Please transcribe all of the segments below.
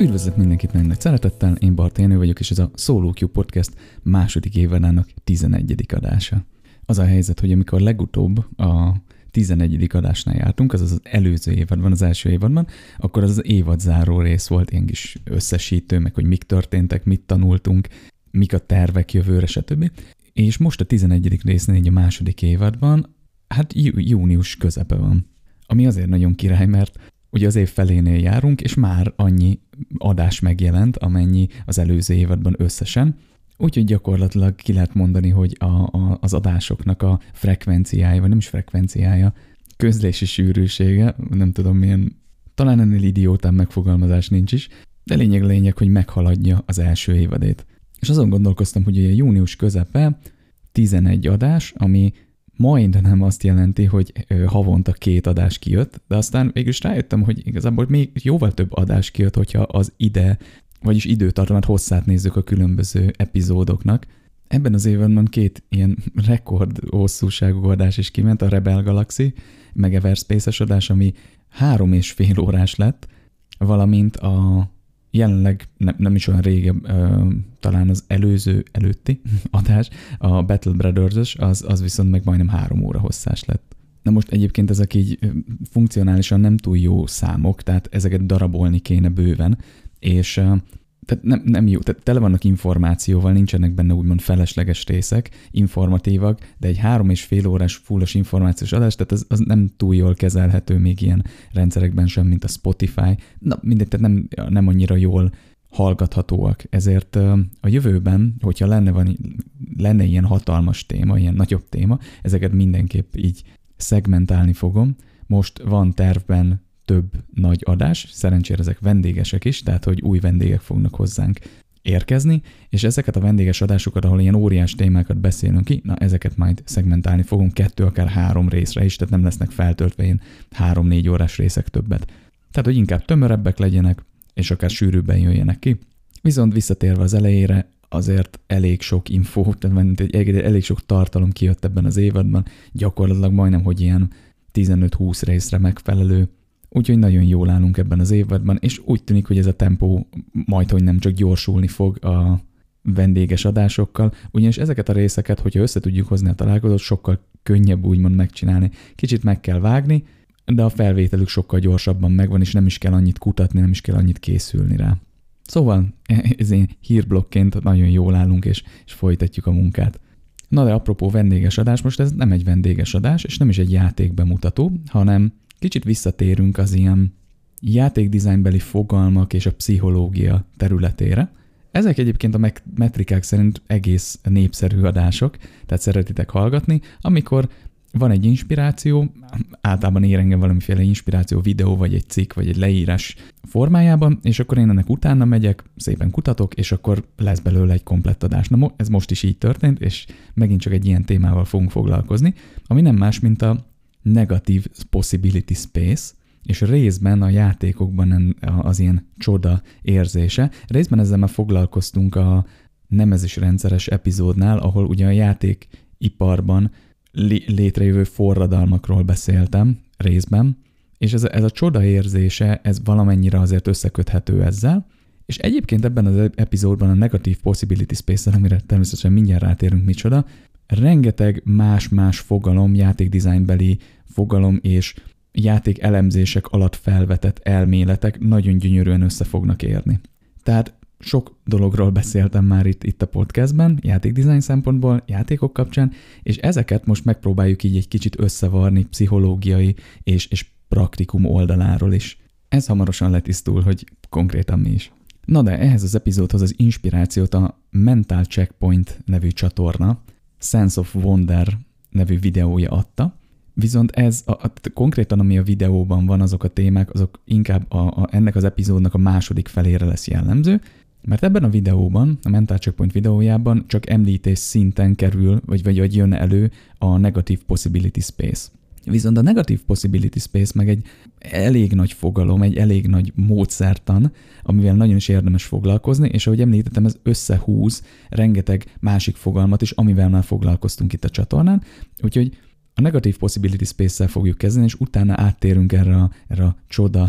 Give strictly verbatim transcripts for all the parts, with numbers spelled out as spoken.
Üdvözlök mindenkit nagyon nagy szeretettel, én Barta Jenő vagyok, és ez a SoloQ Podcast második évadának tizennegyedik adása. Az a helyzet, hogy amikor legutóbb a tizennegyedik adásnál jártunk, azaz az előző évadban, az első évadban, akkor az az évadzáró rész volt, ilyen kis összesítő, meg hogy mik történtek, mit tanultunk, mik a tervek jövőre, stb. És most a tizennegyedik résznél, így a második évadban, hát jú- június közepe van. Ami azért nagyon király, mert ugye az év felénél járunk, és már annyi adás megjelent, amennyi az előző évadban összesen. Úgyhogy gyakorlatilag ki lehet mondani, hogy a, a, az adásoknak a frekvenciája, vagy nem is frekvenciája, közlési sűrűsége, nem tudom milyen, talán ennél idiótán megfogalmazás nincs is, de lényeg lényeg, hogy meghaladja az első évadét. És azon gondolkoztam, hogy ugye június közepe tizenegy adás, ami majdnem azt jelenti, hogy havonta két adás kijött, de aztán végülis rájöttem, hogy igazából még jóval több adás kijött, hogyha az ide, vagyis időtartamát hosszát nézzük a különböző epizódoknak. Ebben az évben két ilyen rekord hosszúságú adás is kiment, a Rebel Galaxy, meg Everspace-es adás, ami három és fél órás lett, valamint a jelenleg ne, nem is olyan régen, ö, talán az előző előtti adás, a Battle Brothers-ös, az, az viszont meg majdnem három óra hosszás lett. Na most egyébként ezek így funkcionálisan nem túl jó számok, tehát ezeket darabolni kéne bőven, és ö, tehát nem, nem jó, tehát tele vannak információval, nincsenek benne úgymond felesleges részek, informatívak, de egy három és fél órás fullos információs adás, tehát az, az nem túl jól kezelhető még ilyen rendszerekben sem, mint a Spotify. Na mindegy, tehát nem, nem annyira jól hallgathatóak. Ezért a jövőben, hogyha lenne, van, lenne ilyen hatalmas téma, ilyen nagyobb téma, ezeket mindenképp így szegmentálni fogom. Most van tervben több nagy adás, szerencsére ezek vendégesek is, tehát hogy új vendégek fognak hozzánk érkezni, és ezeket a vendéges adásokat, ahol ilyen óriás témákat beszélünk ki, na ezeket majd szegmentálni fogunk kettő, akár három részre is, tehát nem lesznek feltöltve ilyen három-négy órás részek többet. Tehát, hogy inkább tömörebbek legyenek, és akár sűrűbben jöjjenek ki. Viszont visszatérve az elejére, azért elég sok info, tehát elég sok tartalom kijött ebben az évadban, gyakorlatilag majdnem, hogy ilyen tizenöt-húsz részre megfelelő. Úgyhogy nagyon jól állunk ebben az évadban, és úgy tűnik, hogy ez a tempó majdhogy nem csak gyorsulni fog a vendéges adásokkal, ugyanis ezeket a részeket, hogyha össze tudjuk hozni a találkozót, sokkal könnyebb úgymond megcsinálni. Kicsit meg kell vágni, de a felvételük sokkal gyorsabban megvan, és nem is kell annyit kutatni, nem is kell annyit készülni rá. Szóval ez én hírblokként nagyon jól állunk, és, és folytatjuk a munkát. Na de apropó vendéges adás, most ez nem egy vendéges adás, és nem is egy játékbemutató, hanem kicsit visszatérünk az ilyen játékdizájnbeli fogalmak és a pszichológia területére. Ezek egyébként a metrikák szerint egész népszerű adások, tehát szeretitek hallgatni, amikor van egy inspiráció, általában ér engem valamiféle inspiráció videó, vagy egy cikk, vagy egy leírás formájában, és akkor én ennek utána megyek, szépen kutatok, és akkor lesz belőle egy komplett adás. Na ez most is így történt, és megint csak egy ilyen témával fogunk foglalkozni, ami nem más, mint a Negative Possibility Space, és részben a játékokban az ilyen csoda érzése. Részben ezzel már foglalkoztunk a nemezésrendszeres epizódnál, ahol ugye a játékiparban létrejövő forradalmakról beszéltem részben, és ez a, ez a csoda érzése, ez valamennyire azért összeköthető ezzel, és egyébként ebben az epizódban a Negative Possibility Space-en, amire természetesen mindjárt rátérünk micsoda, rengeteg más-más fogalom, játékdizájnbeli fogalom és játék elemzések alatt felvetett elméletek nagyon gyönyörűen össze fognak érni. Tehát sok dologról beszéltem már itt, itt a podcastben, játékdizájn szempontból, játékok kapcsán, és ezeket most megpróbáljuk így egy kicsit összevarni pszichológiai és, és praktikum oldaláról is. Ez hamarosan letisztul, hogy konkrétan mi is. Na de ehhez az epizódhoz az inspirációt a Mental Checkpoint nevű csatorna, Sense of Wonder nevű videója adta, viszont ez a, a, konkrétan, ami a videóban van, azok a témák, azok inkább a, a, ennek az epizódnak a második felére lesz jellemző, mert ebben a videóban, a Mental Checkpoint videójában csak említés szinten kerül, vagy, vagy, vagy jön elő a Negative Possibility Space. Viszont a Negative Possibility Space meg egy elég nagy fogalom, egy elég nagy módszertan, amivel nagyon is érdemes foglalkozni, és ahogy említettem, ez összehúz rengeteg másik fogalmat is, amivel már foglalkoztunk itt a csatornán, úgyhogy a Negative Possibility Space-szel fogjuk kezdeni, és utána áttérünk erre a, erre a csoda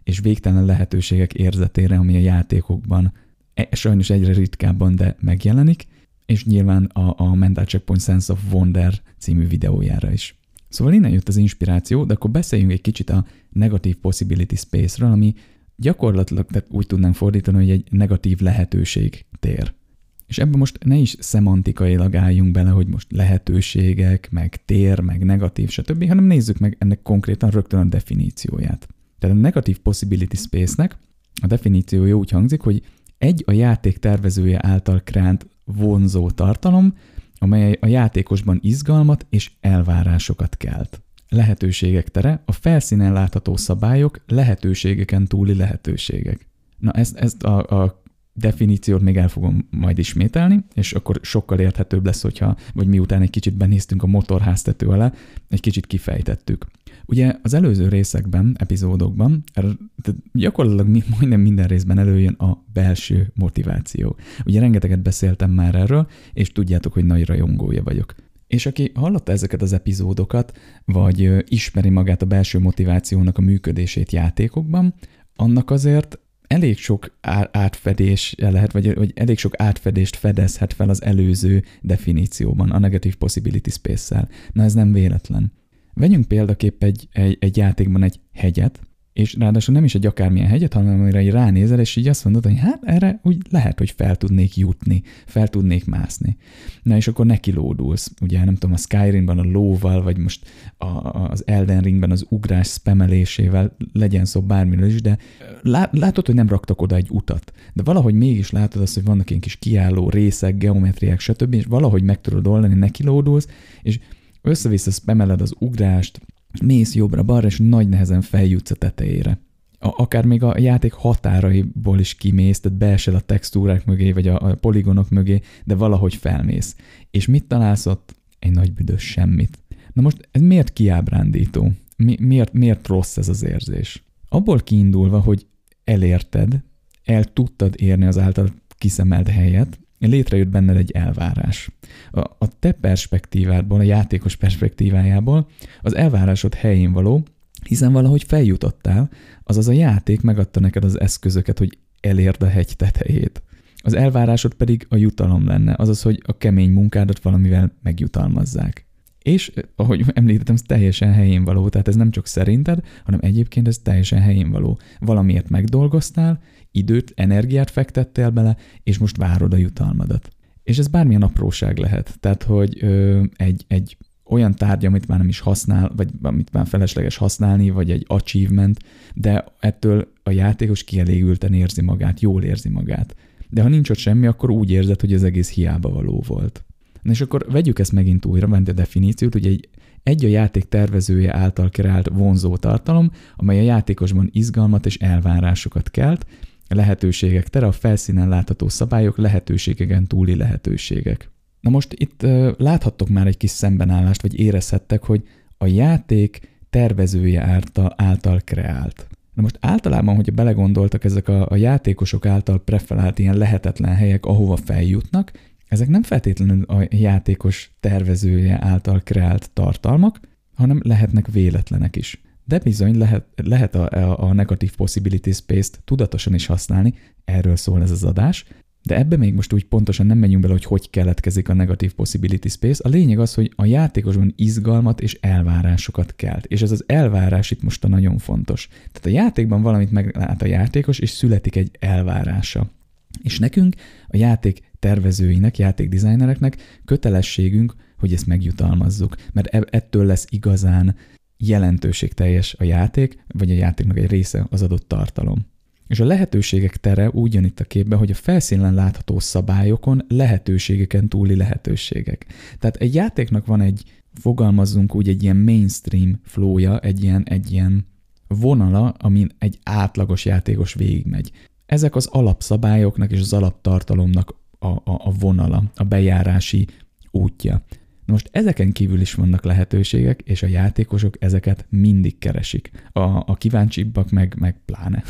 és végtelen lehetőségek érzetére, ami a játékokban sajnos egyre ritkábban, de megjelenik, és nyilván a, a Mental Checkpoint Sense of Wonder című videójára is. Szóval innen jött az inspiráció, de akkor beszéljünk egy kicsit a Negative Possibility Space-ről, ami gyakorlatilag, tehát úgy tudnám fordítani, hogy egy negatív lehetőség tér. És ebben most ne is szemantikailag álljunk bele, hogy most lehetőségek, meg tér, meg negatív, stb., hanem nézzük meg ennek konkrétan rögtön a definícióját. Tehát a Negative Possibility Space-nek a definíciója úgy hangzik, hogy egy a játék tervezője által kreált vonzó tartalom, amely a játékosban izgalmat és elvárásokat kelt. Lehetőségek tere, a felszínen látható szabályok, lehetőségeken túli lehetőségek. Na ezt, ezt a, a definíciót még el fogom majd ismételni, és akkor sokkal érthetőbb lesz, hogyha, vagy miután egy kicsit benéztünk a motorháztető alá, egy kicsit kifejtettük. Ugye az előző részekben, epizódokban gyakorlatilag majdnem minden részben előjön a belső motiváció. Ugye rengeteget beszéltem már erről, és tudjátok, hogy nagy rajongója vagyok. És aki hallotta ezeket az epizódokat, vagy ismeri magát a belső motivációnak a működését játékokban, annak azért elég sok átfedés lehet, vagy, vagy elég sok átfedést fedezhet fel az előző definícióban, a Negative Possibility Space-szel. Na ez nem véletlen. Vegyünk példaképp egy, egy, egy játékban egy hegyet, és ráadásul nem is egy akármilyen hegyet, hanem amire így ránézel, és így azt mondod, hogy hát erre úgy lehet, hogy fel tudnék jutni, fel tudnék mászni. Na és akkor nekilódulsz. Ugye nem tudom, a Skyrimben a lóval, vagy most a, az Elden Ringben az ugrás spamelésével, legyen szó bármiről is, de látod, hogy nem raktak oda egy utat. De valahogy mégis látod azt, hogy vannak ilyen kis kiálló részek, geometriák, stb., és valahogy meg tudod oldani, nekilódulsz, és össze-vissza spameled az ugrást, mész jobbra-balra, és nagy nehezen feljutsz a tetejére. A, akár még a játék határaiból is kimész, tehát beesel a textúrák mögé, vagy a, a poligonok mögé, de valahogy felmész. És mit találsz ott? Egy nagy büdös semmit. Na most ez miért kiábrándító? Mi, miért, miért rossz ez az érzés? Abból kiindulva, hogy elérted, el tudtad érni az által kiszemelt helyet, létrejött benned egy elvárás. A, a te perspektívádból, a játékos perspektívájából az elvárásod helyén való, hiszen valahogy feljutottál, azaz a játék megadta neked az eszközöket, hogy elérd a hegy tetejét. Az elvárásod pedig a jutalom lenne, azaz, hogy a kemény munkádat valamivel megjutalmazzák. És, ahogy említettem, ez teljesen helyén való, tehát ez nem csak szerinted, hanem egyébként ez teljesen helyén való. Valamiért megdolgoztál, időt, energiát fektettél bele, és most várod a jutalmadat. És ez bármilyen apróság lehet. Tehát, hogy ö, egy, egy olyan tárgy, amit már nem is használ, vagy amit már felesleges használni, vagy egy achievement, de ettől a játékos kielégülten érzi magát, jól érzi magát. De ha nincs ott semmi, akkor úgy érzed, hogy az egész hiába való volt. Na és akkor vegyük ezt megint újra, ment a definíciót, hogy egy, egy a játék tervezője által kreált vonzó tartalom, amely a játékosban izgalmat és elvárásokat kelt, lehetőségek tere, a felszínen látható szabályok, lehetőségeken túli lehetőségek. Na most itt uh, láthattok már egy kis szembenállást, vagy érezhettek, hogy a játék tervezője által, által kreált. Na most általában, hogyha belegondoltak, ezek a, a játékosok által preferált ilyen lehetetlen helyek, ahova feljutnak, ezek nem feltétlenül a játékos tervezője által kreált tartalmak, hanem lehetnek véletlenek is. De bizony lehet, lehet a, a Negative Possibility Space-t tudatosan is használni, erről szól ez az adás, de ebbe még most úgy pontosan nem menjünk bele, hogy hogy keletkezik a Negative Possibility Space. A lényeg az, hogy a játékosban izgalmat és elvárásokat kelt. És ez az elvárás itt most a nagyon fontos. Tehát a játékban valamit meglát a játékos, és születik egy elvárása. És nekünk, a játék tervezőinek, játékdesignereknek kötelességünk, hogy ezt megjutalmazzuk, mert ettől lesz igazán jelentőségteljes a játék, vagy a játéknak egy része az adott tartalom. És a lehetőségek tere úgy jön itt a képbe, hogy a felszínen látható szabályokon lehetőségeken túli lehetőségek. Tehát egy játéknak van egy, fogalmazzunk úgy, egy ilyen mainstream flowja, egy ilyen, egy ilyen vonala, amin egy átlagos játékos végigmegy. Ezek az alapszabályoknak és az alaptartalomnak a, a, a vonala, a bejárási útja. Na most ezeken kívül is vannak lehetőségek, és a játékosok ezeket mindig keresik. A, a kíváncsibbak meg, meg pláne.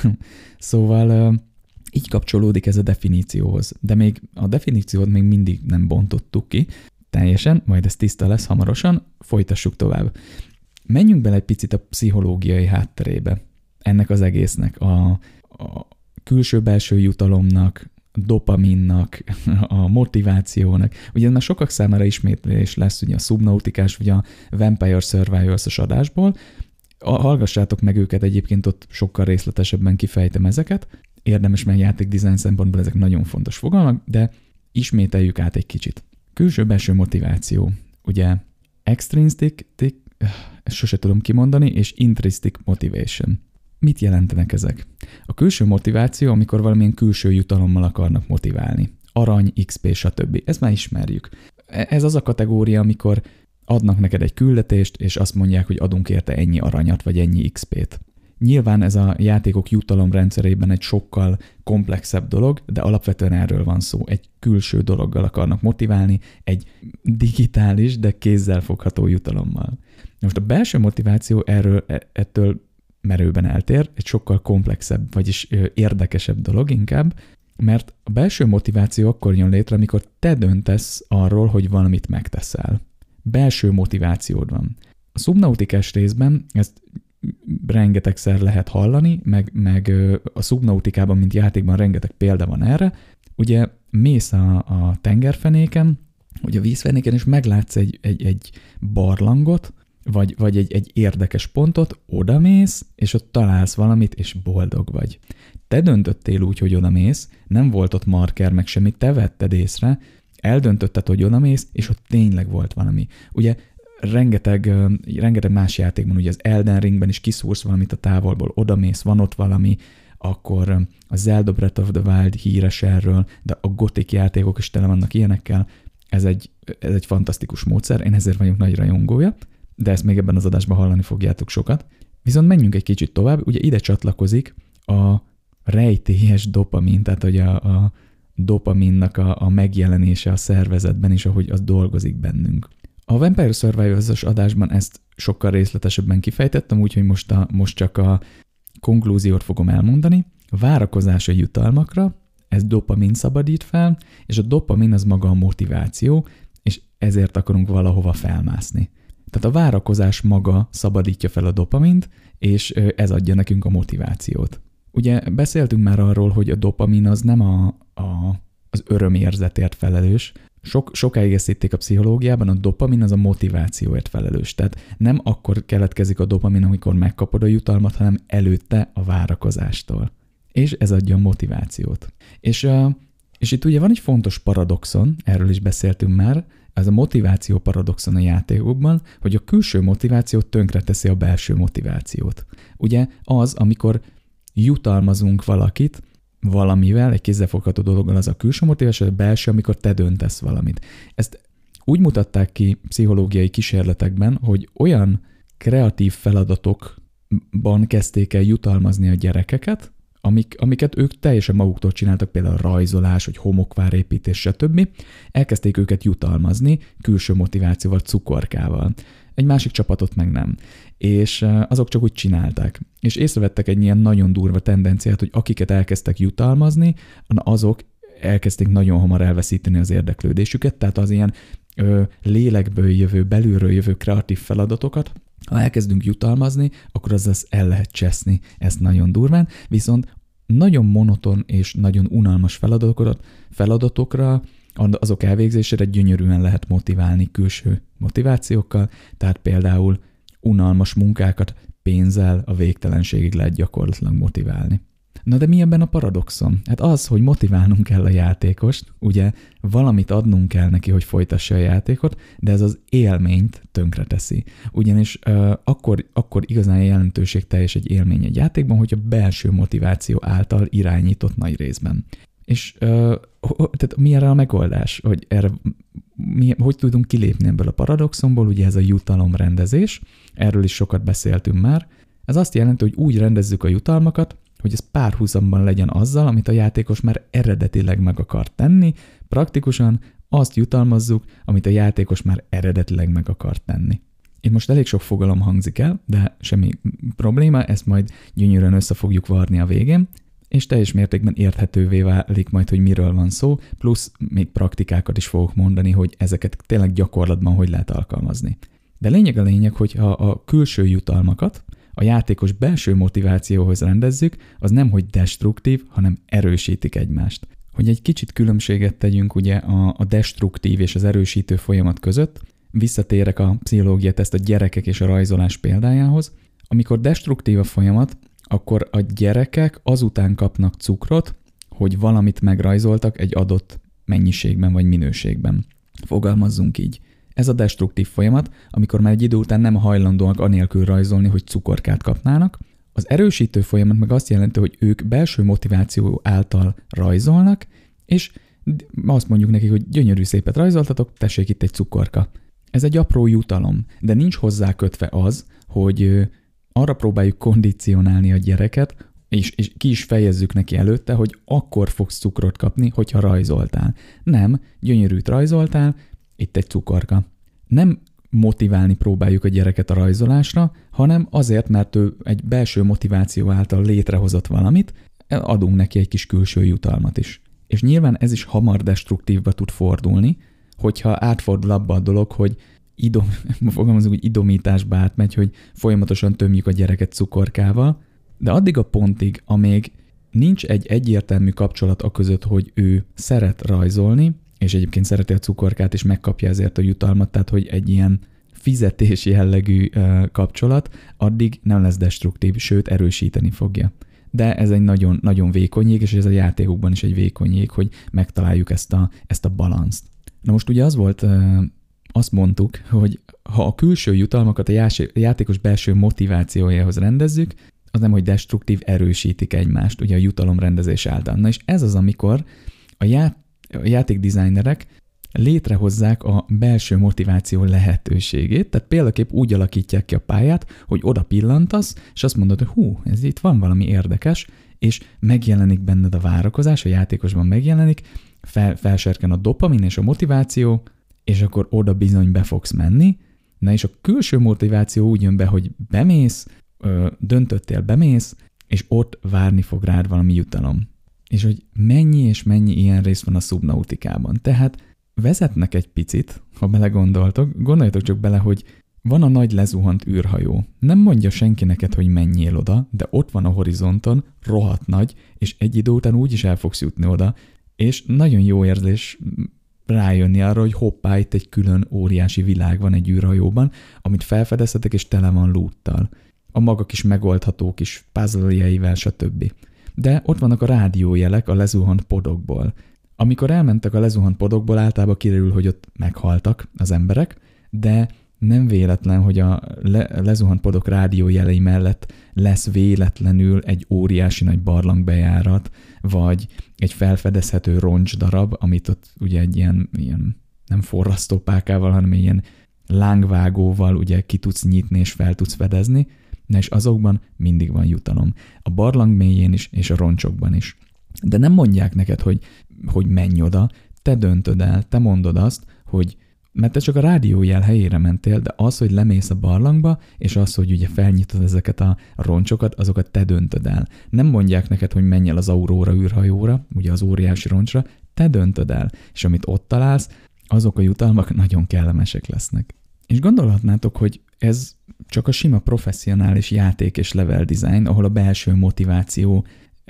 Szóval így kapcsolódik ez a definícióhoz. De még a definíciót még mindig nem bontottuk ki teljesen, majd ez tiszta lesz hamarosan, folytassuk tovább. Menjünk bele egy picit a pszichológiai hátterébe ennek az egésznek, a, a külső-belső jutalomnak, dopaminnak, a motivációnak. Ugye ez már sokak számára ismétlés lesz, ugye a Subnautikás, vagy a Vampire Survivors-os adásból. Hallgassátok meg őket, egyébként ott sokkal részletesebben kifejtem ezeket. Érdemes, mert játékdizájn szempontból ezek nagyon fontos fogalmak, de ismételjük át egy kicsit. Külső-belső motiváció. Ugye extrinsic, ezt sose tudom kimondani, és intrinsic motivation. Mit jelentenek ezek? A külső motiváció, amikor valamilyen külső jutalommal akarnak motiválni. Arany, iksz pé, stb. Ezt már ismerjük. Ez az a kategória, amikor adnak neked egy küldetést, és azt mondják, hogy adunk érte ennyi aranyat, vagy ennyi iksz pét. Nyilván ez a játékok jutalomrendszerében egy sokkal komplexebb dolog, de alapvetően erről van szó. Egy külső dologgal akarnak motiválni, egy digitális, de kézzelfogható jutalommal. Most a belső motiváció erről, ettől merőben eltér, egy sokkal komplexebb, vagyis érdekesebb dolog inkább, mert a belső motiváció akkor jön létre, amikor te döntesz arról, hogy valamit megteszel. Belső motivációd van. A Subnautikás részben ezt rengetegszer lehet hallani, meg, meg a Subnautikában, mint játékban rengeteg példa van erre. Ugye mész a, a tengerfenéken, vagy a vízfenéken, és meglátsz egy, egy, egy barlangot, vagy, vagy egy, egy érdekes pontot, odamész, és ott találsz valamit, és boldog vagy. Te döntöttél úgy, hogy odamész, nem volt ott marker, meg semmit, te vetted észre, eldöntötted, hogy odamész, és ott tényleg volt valami. Ugye rengeteg, rengeteg más játékban, ugye az Elden Ringben is kiszúrsz valamit a távolból, odamész, van ott valami, akkor a Zelda Breath of the Wild híres erről, de a Gothic játékok is tele vannak ilyenekkel, ez egy, ez egy fantasztikus módszer, én ezért vagyok nagy rajongója, de ezt még ebben az adásban hallani fogjátok sokat. Viszont menjünk egy kicsit tovább, ugye ide csatlakozik a rejtélyes dopamin, tehát hogy a, a dopaminnak a, a megjelenése a szervezetben, és ahogy az dolgozik bennünk. A Vampire Survivors-os adásban ezt sokkal részletesebben kifejtettem, úgyhogy most, a, most csak a konklúziót fogom elmondani. A várakozás a jutalmakra, ez dopamin szabadít fel, és a dopamin az maga a motiváció, és ezért akarunk valahova felmászni. Tehát a várakozás maga szabadítja fel a dopamint, és ez adja nekünk a motivációt. Ugye beszéltünk már arról, hogy a dopamin az nem a, a, az örömérzetért felelős. Sok, sokáig ezt hitték a pszichológiában, a dopamin az a motivációért felelős. Tehát nem akkor keletkezik a dopamin, amikor megkapod a jutalmat, hanem előtte a várakozástól. És ez adja a motivációt. És, és itt ugye van egy fontos paradoxon, erről is beszéltünk már, ez a motiváció paradoxon a játékokban, hogy a külső motivációt tönkreteszi a belső motivációt. Ugye az, amikor jutalmazunk valakit valamivel, egy kézzelfogható dologgal, az a külső motiváció, a belső, amikor te döntesz valamit. Ezt úgy mutatták ki pszichológiai kísérletekben, hogy olyan kreatív feladatokban kezdték el jutalmazni a gyerekeket, amik, amiket ők teljesen maguktól csináltak, például rajzolás, vagy homokvárépítés, stb. Elkezdték őket jutalmazni külső motivációval, cukorkával. Egy másik csapatot meg nem. És azok csak úgy csinálták. És észrevettek egy ilyen nagyon durva tendenciát, hogy akiket elkezdtek jutalmazni, azok elkezdték nagyon hamar elveszíteni az érdeklődésüket, tehát az ilyen ö, lélekből jövő, belülről jövő kreatív feladatokat, ha elkezdünk jutalmazni, akkor az el lehet cseszni ezt nagyon durván, viszont nagyon monoton és nagyon unalmas feladatokat, feladatokra, azok elvégzésére gyönyörűen lehet motiválni külső motivációkkal, tehát például unalmas munkákat pénzzel a végtelenségig lehet gyakorlatilag motiválni. Na de mi ebben a paradoxon? Hát az, hogy motiválnunk kell a játékost, ugye valamit adnunk kell neki, hogy folytassa a játékot, de ez az élményt tönkreteszi. Ugyanis uh, akkor, akkor igazán jelentőségteljes egy élmény egy játékban, hogy a belső motiváció által irányított nagy részben. És uh, tehát mi erre a megoldás? Hogy, erre, mi, hogy tudunk kilépni ebből a paradoxonból? Ugye ez a jutalomrendezés, erről is sokat beszéltünk már. Ez azt jelenti, hogy úgy rendezzük a jutalmakat, hogy ez párhuzamban legyen azzal, amit a játékos már eredetileg meg akar tenni, praktikusan azt jutalmazzuk, amit a játékos már eredetileg meg akar tenni. Itt most elég sok fogalom hangzik el, de semmi probléma, ezt majd gyönyörűen össze fogjuk varni a végén, és teljes mértékben érthetővé válik majd, hogy miről van szó, plusz még praktikákat is fogok mondani, hogy ezeket tényleg gyakorlatban hogy lehet alkalmazni. De lényeg a lényeg, hogy ha a külső jutalmakat, a játékos belső motivációhoz rendezzük, az nem hogy destruktív, hanem erősítik egymást. Hogy egy kicsit különbséget tegyünk ugye a, a destruktív és az erősítő folyamat között, visszatérek a pszichológia teszt a gyerekek és a rajzolás példájához. Amikor destruktív a folyamat, akkor a gyerekek azután kapnak cukrot, hogy valamit megrajzoltak egy adott mennyiségben vagy minőségben. Fogalmazzunk így. Ez a destruktív folyamat, amikor már egy idő után nem hajlandóak anélkül rajzolni, hogy cukorkát kapnának. Az erősítő folyamat meg azt jelenti, hogy ők belső motiváció által rajzolnak, és azt mondjuk nekik, hogy gyönyörű szépet rajzoltatok, tessék itt egy cukorka. Ez egy apró jutalom, de nincs hozzá kötve az, hogy arra próbáljuk kondicionálni a gyereket, és, és ki is fejezzük neki előtte, hogy akkor fogsz cukrot kapni, hogyha rajzoltál. Nem, gyönyörűt rajzoltál, itt egy cukorka. Nem motiválni próbáljuk a gyereket a rajzolásra, hanem azért, mert ő egy belső motiváció által létrehozott valamit, adunk neki egy kis külső jutalmat is. És nyilván ez is hamar destruktívba tud fordulni, hogyha átfordul abba a dolog, hogy idom, fogalmazunk, hogy idomításba átmegy, hogy folyamatosan tömjük a gyereket cukorkával, de addig a pontig, amíg nincs egy egyértelmű kapcsolat a között, hogy ő szeret rajzolni, és egyébként szereti a cukorkát, és megkapja ezért a jutalmat, tehát hogy egy ilyen fizetés jellegű uh, kapcsolat, addig nem lesz destruktív, sőt erősíteni fogja. De ez egy nagyon, nagyon vékony jég, és ez a játékokban is egy vékony jég, hogy megtaláljuk ezt a, ezt a balanszt. Na most ugye az volt, uh, azt mondtuk, hogy ha a külső jutalmakat a játékos belső motivációjához rendezzük, az nem, hogy destruktív, erősítik egymást, ugye a jutalomrendezés által. Na és ez az, amikor a, já- a játékdesignerek létrehozzák a belső motiváció lehetőségét, tehát példaképp úgy alakítják ki a pályát, hogy oda pillantasz, és azt mondod, hogy hú, ez itt van valami érdekes, és megjelenik benned a várakozás, a játékosban megjelenik, fel, felserken a dopamin és a motiváció, és akkor oda bizony be fogsz menni. Na és a külső motiváció úgy jön be, hogy bemész, ö, döntöttél, bemész, és ott várni fog rád valami jutalom. És hogy mennyi és mennyi ilyen rész van a Subnauticában. Tehát vezetnek egy picit, ha belegondoltok, gondoljatok csak bele, hogy van a nagy lezuhant űrhajó. Nem mondja senki neked, hogy menjél oda, de ott van a horizonton, rohadt nagy, és egy idő után úgyis el fogsz jutni oda, és nagyon jó érzés rájönni arra, hogy hoppá, itt egy külön óriási világ van egy űrhajóban, amit felfedezhetek, és tele van loottal. A maga kis megoldható kis puzzle-jeivel, stb. De ott vannak a rádiójelek a lezuhant podokból. Amikor elmentek a lezuhant podokból, általában kiderül, hogy ott meghaltak az emberek, de nem véletlen, hogy a le- lezuhant podok rádiójelei mellett lesz véletlenül egy óriási nagy barlangbejárat, vagy egy felfedezhető roncsdarab, amit ott ugye egy ilyen, ilyen nem forrasztópákával, hanem ilyen lángvágóval ugye ki tudsz nyitni és fel tudsz fedezni, na és azokban mindig van jutalom. A barlang mélyén is, és a roncsokban is. De nem mondják neked, hogy, hogy menj oda, te döntöd el, te mondod azt, hogy mert te csak a rádiójel helyére mentél, de az, hogy lemész a barlangba, és az, hogy ugye felnyitod ezeket a roncsokat, azokat te döntöd el. Nem mondják neked, hogy menj el az Aurora űrhajóra, ugye az óriási roncsra, te döntöd el. És amit ott találsz, azok a jutalmak nagyon kellemesek lesznek. És gondolhatnátok, hogy ez csak a sima professzionális játék és level design, ahol a belső motiváció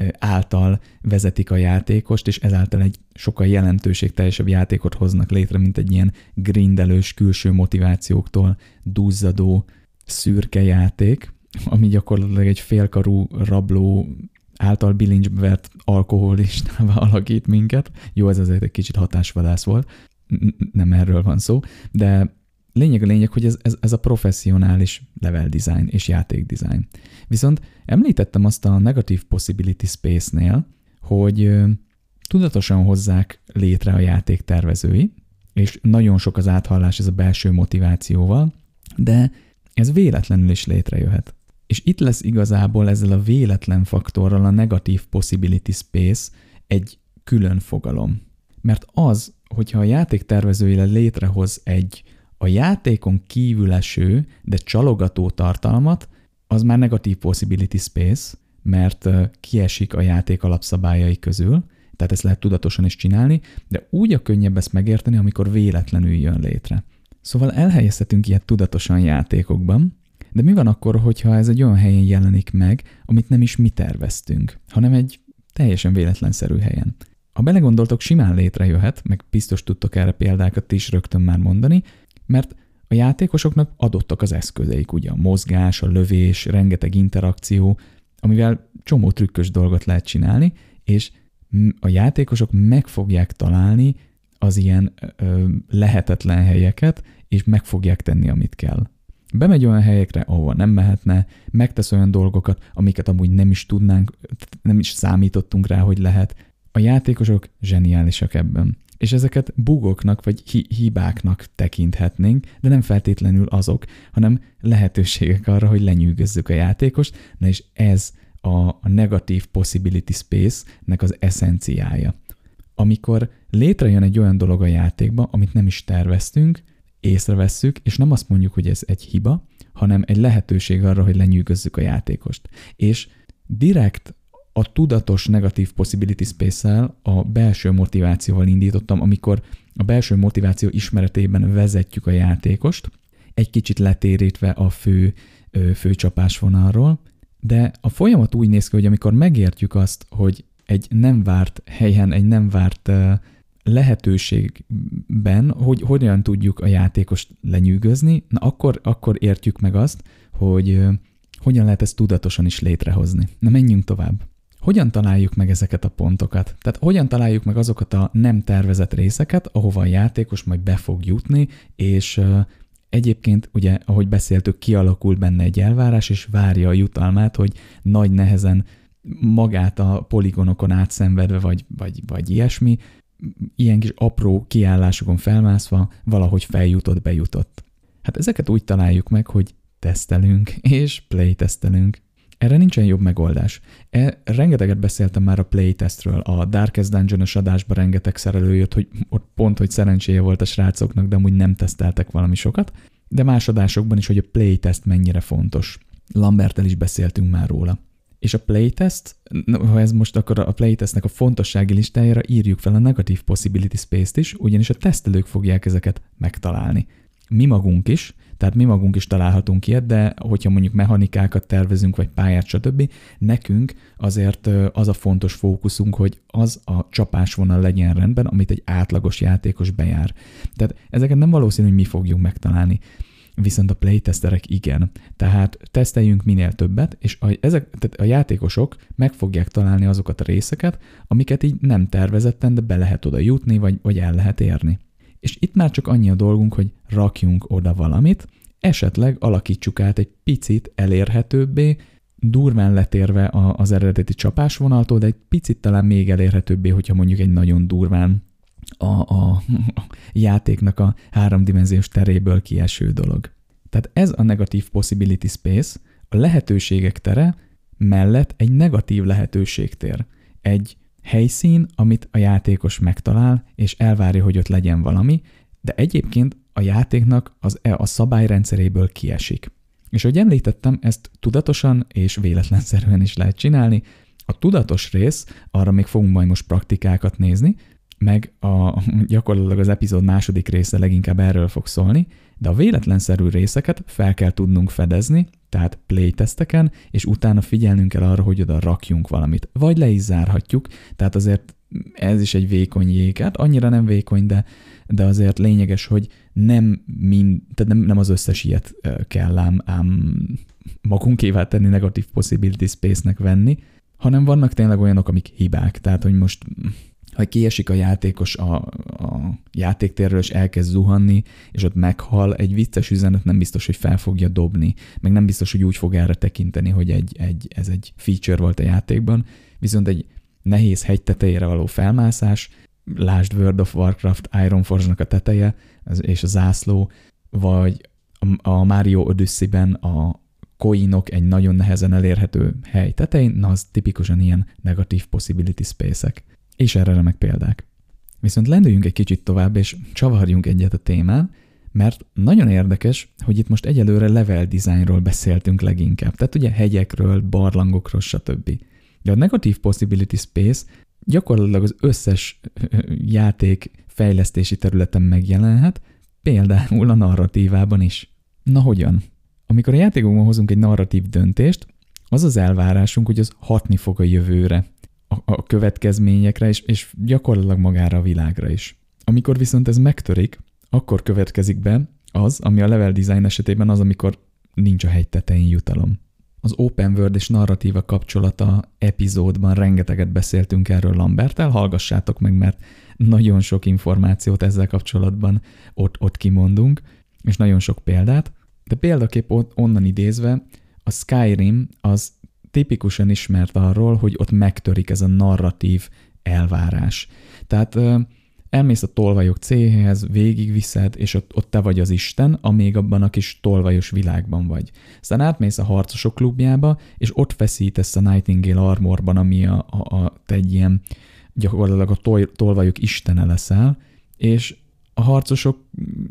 által vezetik a játékost, és ezáltal egy sokkal jelentőségteljesebb játékot hoznak létre, mint egy ilyen grindelős külső motivációktól duzzadó szürke játék, ami gyakorlatilag egy félkarú rabló által bilincsbe vett alkoholistává alakít minket. Jó, ez azért egy kicsit hatásvadász volt, nem erről van szó, de lényeg a lényeg, hogy ez, ez, ez a professzionális level design és játék design. Viszont említettem azt a Negative Possibility Space-nél, hogy ö, tudatosan hozzák létre a játék tervezői, és nagyon sok az áthallás ez a belső motivációval, de ez véletlenül is létrejöhet. És itt lesz igazából ezzel a véletlen faktorral a Negative Possibility Space egy külön fogalom. Mert az, hogyha a játék tervezői létrehoz egy a játékon kívül eső, de csalogató tartalmat, az már Negative Possibility Space, mert kiesik a játék alapszabályai közül, tehát ezt lehet tudatosan is csinálni, de úgy a könnyebb ezt megérteni, amikor véletlenül jön létre. Szóval elhelyezhetünk ilyet tudatosan játékokban, De mi van akkor, hogyha ez egy olyan helyen jelenik meg, amit nem is mi terveztünk, hanem egy teljesen véletlenszerű helyen? Ha belegondoltok, simán létrejöhet, meg biztos tudtok erre példákat is rögtön már mondani, mert a játékosoknak adottak az eszközeik, ugye a mozgás, a lövés, rengeteg interakció, amivel csomó trükkös dolgot lehet csinálni, és a játékosok meg fogják találni az ilyen ö, lehetetlen helyeket, és meg fogják tenni, amit kell. Bemegy olyan helyekre, ahol nem mehetne, megtesz olyan dolgokat, amiket amúgy nem is tudnánk, nem is számítottunk rá, hogy lehet. A játékosok zseniálisak ebben. És ezeket bugoknak vagy hi- hibáknak tekinthetnénk, de nem feltétlenül azok, hanem lehetőségek arra, hogy lenyűgözzük a játékost, na és ez a, a negatív possibility space-nek az eszenciája. Amikor létrejön egy olyan dolog a játékban, amit nem is terveztünk, észrevesszük, és nem azt mondjuk, hogy ez egy hiba, hanem egy lehetőség arra, hogy lenyűgözzük a játékost. És direkt a tudatos negatív possibility space-szel a belső motivációval indítottam, amikor a belső motiváció ismeretében vezetjük a játékost, egy kicsit letérítve a fő, fő csapásvonalról, de a folyamat úgy néz ki, hogy amikor megértjük azt, hogy egy nem várt helyen, egy nem várt lehetőségben, hogy hogyan tudjuk a játékost lenyűgözni, na akkor, akkor értjük meg azt, hogy hogyan lehet ezt tudatosan is létrehozni. Na menjünk tovább. Hogyan találjuk meg ezeket a pontokat? Tehát hogyan találjuk meg azokat a nem tervezett részeket, ahova a játékos majd be fog jutni, és uh, egyébként, ugye, ahogy beszéltük, kialakul benne egy elvárás, és várja a jutalmát, hogy nagy nehezen magát a poligonokon átszenvedve, vagy, vagy, vagy ilyesmi, ilyen kis apró kiállásokon felmászva valahogy feljutott, bejutott. Hát ezeket úgy találjuk meg, hogy tesztelünk, és playtesztelünk. Erre nincsen jobb megoldás. E, rengeteget beszéltem már a playtestről, a Darkest Dungeon-os adásban rengetegszer előjött, hogy ott pont, hogy szerencséje volt a srácoknak, de amúgy nem teszteltek valami sokat, de más adásokban is, hogy a playtest mennyire fontos. Lamberttel is beszéltünk már róla. És a playtest, ha ez most akkor a playtestnek a fontossági listájára írjuk fel a negative possibility space-t is, ugyanis a tesztelők fogják ezeket megtalálni. Mi magunk is, tehát mi magunk is találhatunk ilyet, de hogyha mondjuk mechanikákat tervezünk, vagy pályát, stb., nekünk azért az a fontos fókuszunk, hogy az a csapásvonal legyen rendben, amit egy átlagos játékos bejár. Tehát ezeket nem valószínű, hogy mi fogjuk megtalálni. Viszont a playtesterek igen. Tehát teszteljünk minél többet, és a, ezek, tehát a játékosok meg fogják találni azokat a részeket, amiket így nem tervezetten, de be lehet oda jutni, vagy, vagy el lehet érni. És itt már csak annyi a dolgunk, hogy rakjunk oda valamit, esetleg alakítsuk át egy picit elérhetőbbé, durván letérve az eredeti csapásvonaltól, de egy picit talán még elérhetőbbé, hogyha mondjuk egy nagyon durván a, a, a játéknak a háromdimenziós teréből kieső dolog. Tehát ez a negatív possibility space, a lehetőségek tere mellett egy negatív lehetőségtér. Egy helyszín, amit a játékos megtalál, és elvárja, hogy ott legyen valami, de egyébként a játéknak az, a szabályrendszeréből kiesik. És ahogy említettem, ezt tudatosan és véletlenszerűen is lehet csinálni. A tudatos rész, arra még fogunk majd most praktikákat nézni, meg a, gyakorlatilag az epizód második része leginkább erről fog szólni, de a véletlenszerű részeket fel kell tudnunk fedezni, tehát playtesteken, és utána figyelnünk kell arra, hogy oda rakjunk valamit. Vagy le is zárhatjuk, tehát azért ez is egy vékony jég, hát annyira nem vékony, de, de azért lényeges, hogy nem, mind, tehát nem, nem az összes ilyet kell ám, ám magunkévá tenni, negatív possibility space-nek venni, hanem vannak tényleg olyanok, amik hibák, tehát hogy most ha kiesik a játékos a, a játéktérről, és elkezd zuhanni, és ott meghal, egy vicces üzenet nem biztos, hogy fel fogja dobni, meg nem biztos, hogy úgy fog erre tekinteni, hogy egy, egy, ez egy feature volt a játékban, viszont egy nehéz hegy tetejére való felmászás, lásd World of Warcraft, Ironforge-nak a teteje, és a zászló, vagy a Mario Odyssey-ben a coinok egy nagyon nehezen elérhető hely tetején, na az tipikusan ilyen negatív possibility space-ek. És erre remek példák. Viszont lendüljünk egy kicsit tovább, és csavarjunk egyet a témán, mert nagyon érdekes, hogy itt most egyelőre level designról beszéltünk leginkább. Tehát ugye hegyekről, barlangokról, stb. De a negative possibility space gyakorlatilag az összes játék fejlesztési területen megjelenhet, például a narratívában is. Na hogyan? amikor a játékokban hozunk egy narratív döntést, az az elvárásunk, hogy az hatni fog a jövőre, a, a következményekre, és, és gyakorlatilag magára a világra is. Amikor viszont ez megtörik, akkor következik be az, ami a level design esetében az, amikor nincs a hegy tetején jutalom. Az open world és narratíva kapcsolata epizódban rengeteget beszéltünk erről Lamberttel, hallgassátok meg, mert nagyon sok információt ezzel kapcsolatban ott, ott kimondunk, és nagyon sok példát, de példaképp onnan idézve a Skyrim az tipikusan ismert arról, hogy ott megtörik ez a narratív elvárás. Tehát elmész a tolvajok céhéhez, végigviszed, és ott, ott te vagy az Isten, amíg abban a kis tolvajos világban vagy. Aztán átmész a harcosok klubjába, és ott feszítesz a Nightingale Armorban, ami a, a, a te egy ilyen gyakorlatilag a tol, tolvajok istene leszel, és a harcosok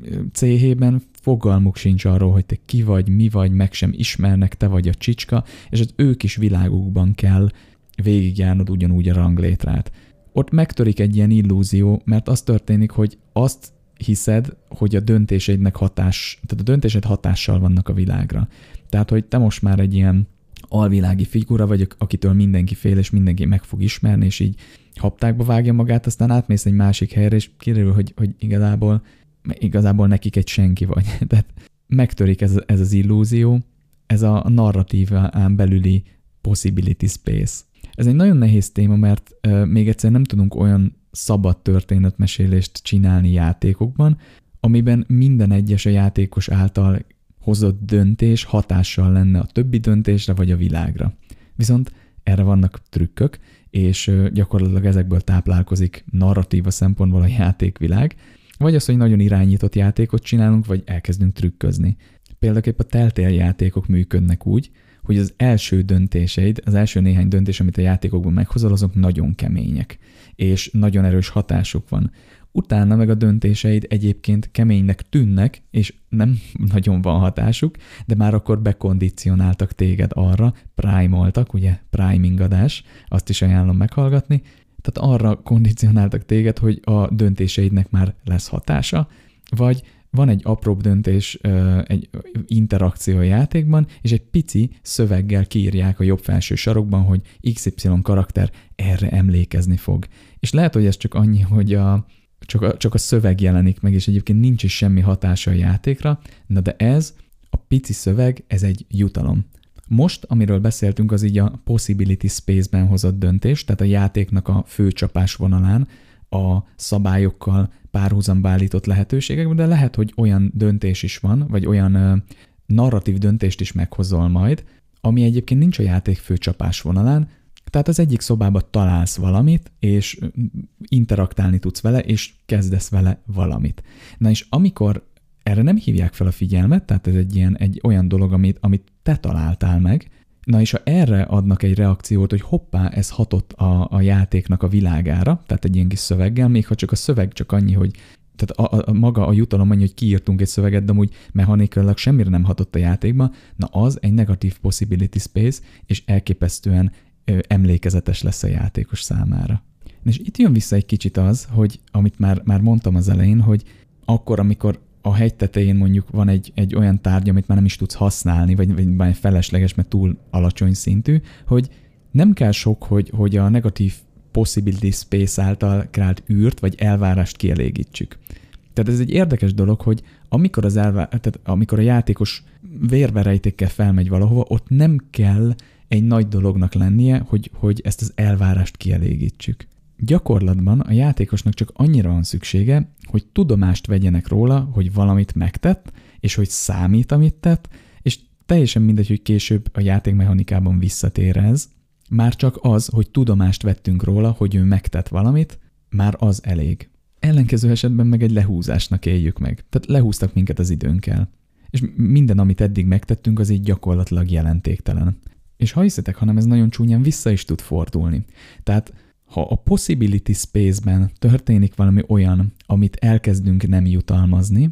céhében fogalmuk sincs arról, hogy te ki vagy, mi vagy, meg sem ismernek, te vagy a csicska, és az ő kis világukban kell végigjárnod ugyanúgy a ranglétrát. Ott megtörik egy ilyen illúzió, mert az történik, hogy azt hiszed, hogy a döntéseidnek hatás, tehát a döntésed hatással vannak a világra. Tehát, hogy te most már egy ilyen alvilági figura vagy, akitől mindenki fél, és mindenki meg fog ismerni, és így haptákba vágja magát, aztán átmész egy másik helyre, és kiderül, hogy, hogy igazából, igazából nekik egy senki vagy. Tehát megtörik ez, ez az illúzió, ez a narratíván belüli possibility space. Ez egy nagyon nehéz téma, mert uh, még egyszer nem tudunk olyan szabad történetmesélést csinálni játékokban, amiben minden egyes a játékos által hozott döntés hatással lenne a többi döntésre vagy a világra. Viszont erre vannak trükkök, és uh, gyakorlatilag ezekből táplálkozik narratíva szempontból a játékvilág, vagy az, hogy nagyon irányított játékot csinálunk, vagy elkezdünk trükközni. Például a Telltale játékok működnek úgy, hogy az első döntéseid, az első néhány döntés, amit a játékokban meghozol, azok nagyon kemények, és nagyon erős hatásuk van. Utána meg a döntéseid egyébként keménynek tűnnek, és nem nagyon van hatásuk, de már akkor bekondicionáltak téged arra, primoltak, ugye priming adás, azt is ajánlom meghallgatni, tehát arra kondicionáltak téged, hogy a döntéseidnek már lesz hatása, vagy van egy apróbb döntés, egy interakció a játékban, és egy pici szöveggel kiírják a jobb felső sarokban, hogy iksz ipszilon karakter erre emlékezni fog. És lehet, hogy ez csak annyi, hogy a, csak, a, csak a szöveg jelenik meg, és egyébként nincs is semmi hatása a játékra, na de ez, a pici szöveg, ez egy jutalom. Most, amiről beszéltünk, az így a Possibility Space-ben hozott döntés, tehát a játéknak a fő csapásvonalán, a szabályokkal párhuzamba állított lehetőségekben, de lehet, hogy olyan döntés is van, vagy olyan uh, narratív döntést is meghozol majd, ami egyébként nincs a játék fő csapásvonalán, tehát az egyik szobában találsz valamit, és interaktálni tudsz vele, és kezdesz vele valamit. Na és amikor erre nem hívják fel a figyelmet, tehát ez egy, ilyen, egy olyan dolog, amit, amit te találtál meg, na és ha erre adnak egy reakciót, hogy hoppá, ez hatott a, a játéknak a világára, tehát egy ilyen kis szöveggel, még ha csak a szöveg csak annyi, hogy tehát a, a, maga a jutalom annyi, hogy kiírtunk egy szöveget, de amúgy mechanikailag semmire nem hatott a játékba, na az egy negatív possibility space, és elképesztően ö, emlékezetes lesz a játékos számára. És itt jön vissza egy kicsit az, hogy amit már, már mondtam az elején, hogy akkor, amikor a hegy tetején mondjuk van egy, egy olyan tárgy, amit már nem is tudsz használni, vagy, vagy már felesleges, mert túl alacsony szintű, hogy nem kell sok, hogy, hogy a negatív possibility space által kreált űrt, vagy elvárást kielégítsük. Tehát ez egy érdekes dolog, hogy amikor, az elvá- tehát amikor a játékos vérverejtékkel felmegy valahova, ott nem kell egy nagy dolognak lennie, hogy, hogy ezt az elvárást kielégítsük. Gyakorlatban a játékosnak csak annyira van szüksége, hogy tudomást vegyenek róla, hogy valamit megtett, és hogy számít, amit tett, és teljesen mindegy, hogy később a játékmechanikában visszatér ez, már csak az, hogy tudomást vettünk róla, hogy ő megtett valamit, már az elég. Ellenkező esetben meg egy lehúzásnak éljük meg. Tehát lehúztak minket az időnkkel. És minden, amit eddig megtettünk, az így gyakorlatilag jelentéktelen. És ha hiszitek, hanem ez nagyon csúnyán vissza is tud fordulni. Tehát ha a possibility space-ben történik valami olyan, amit elkezdünk nem jutalmazni,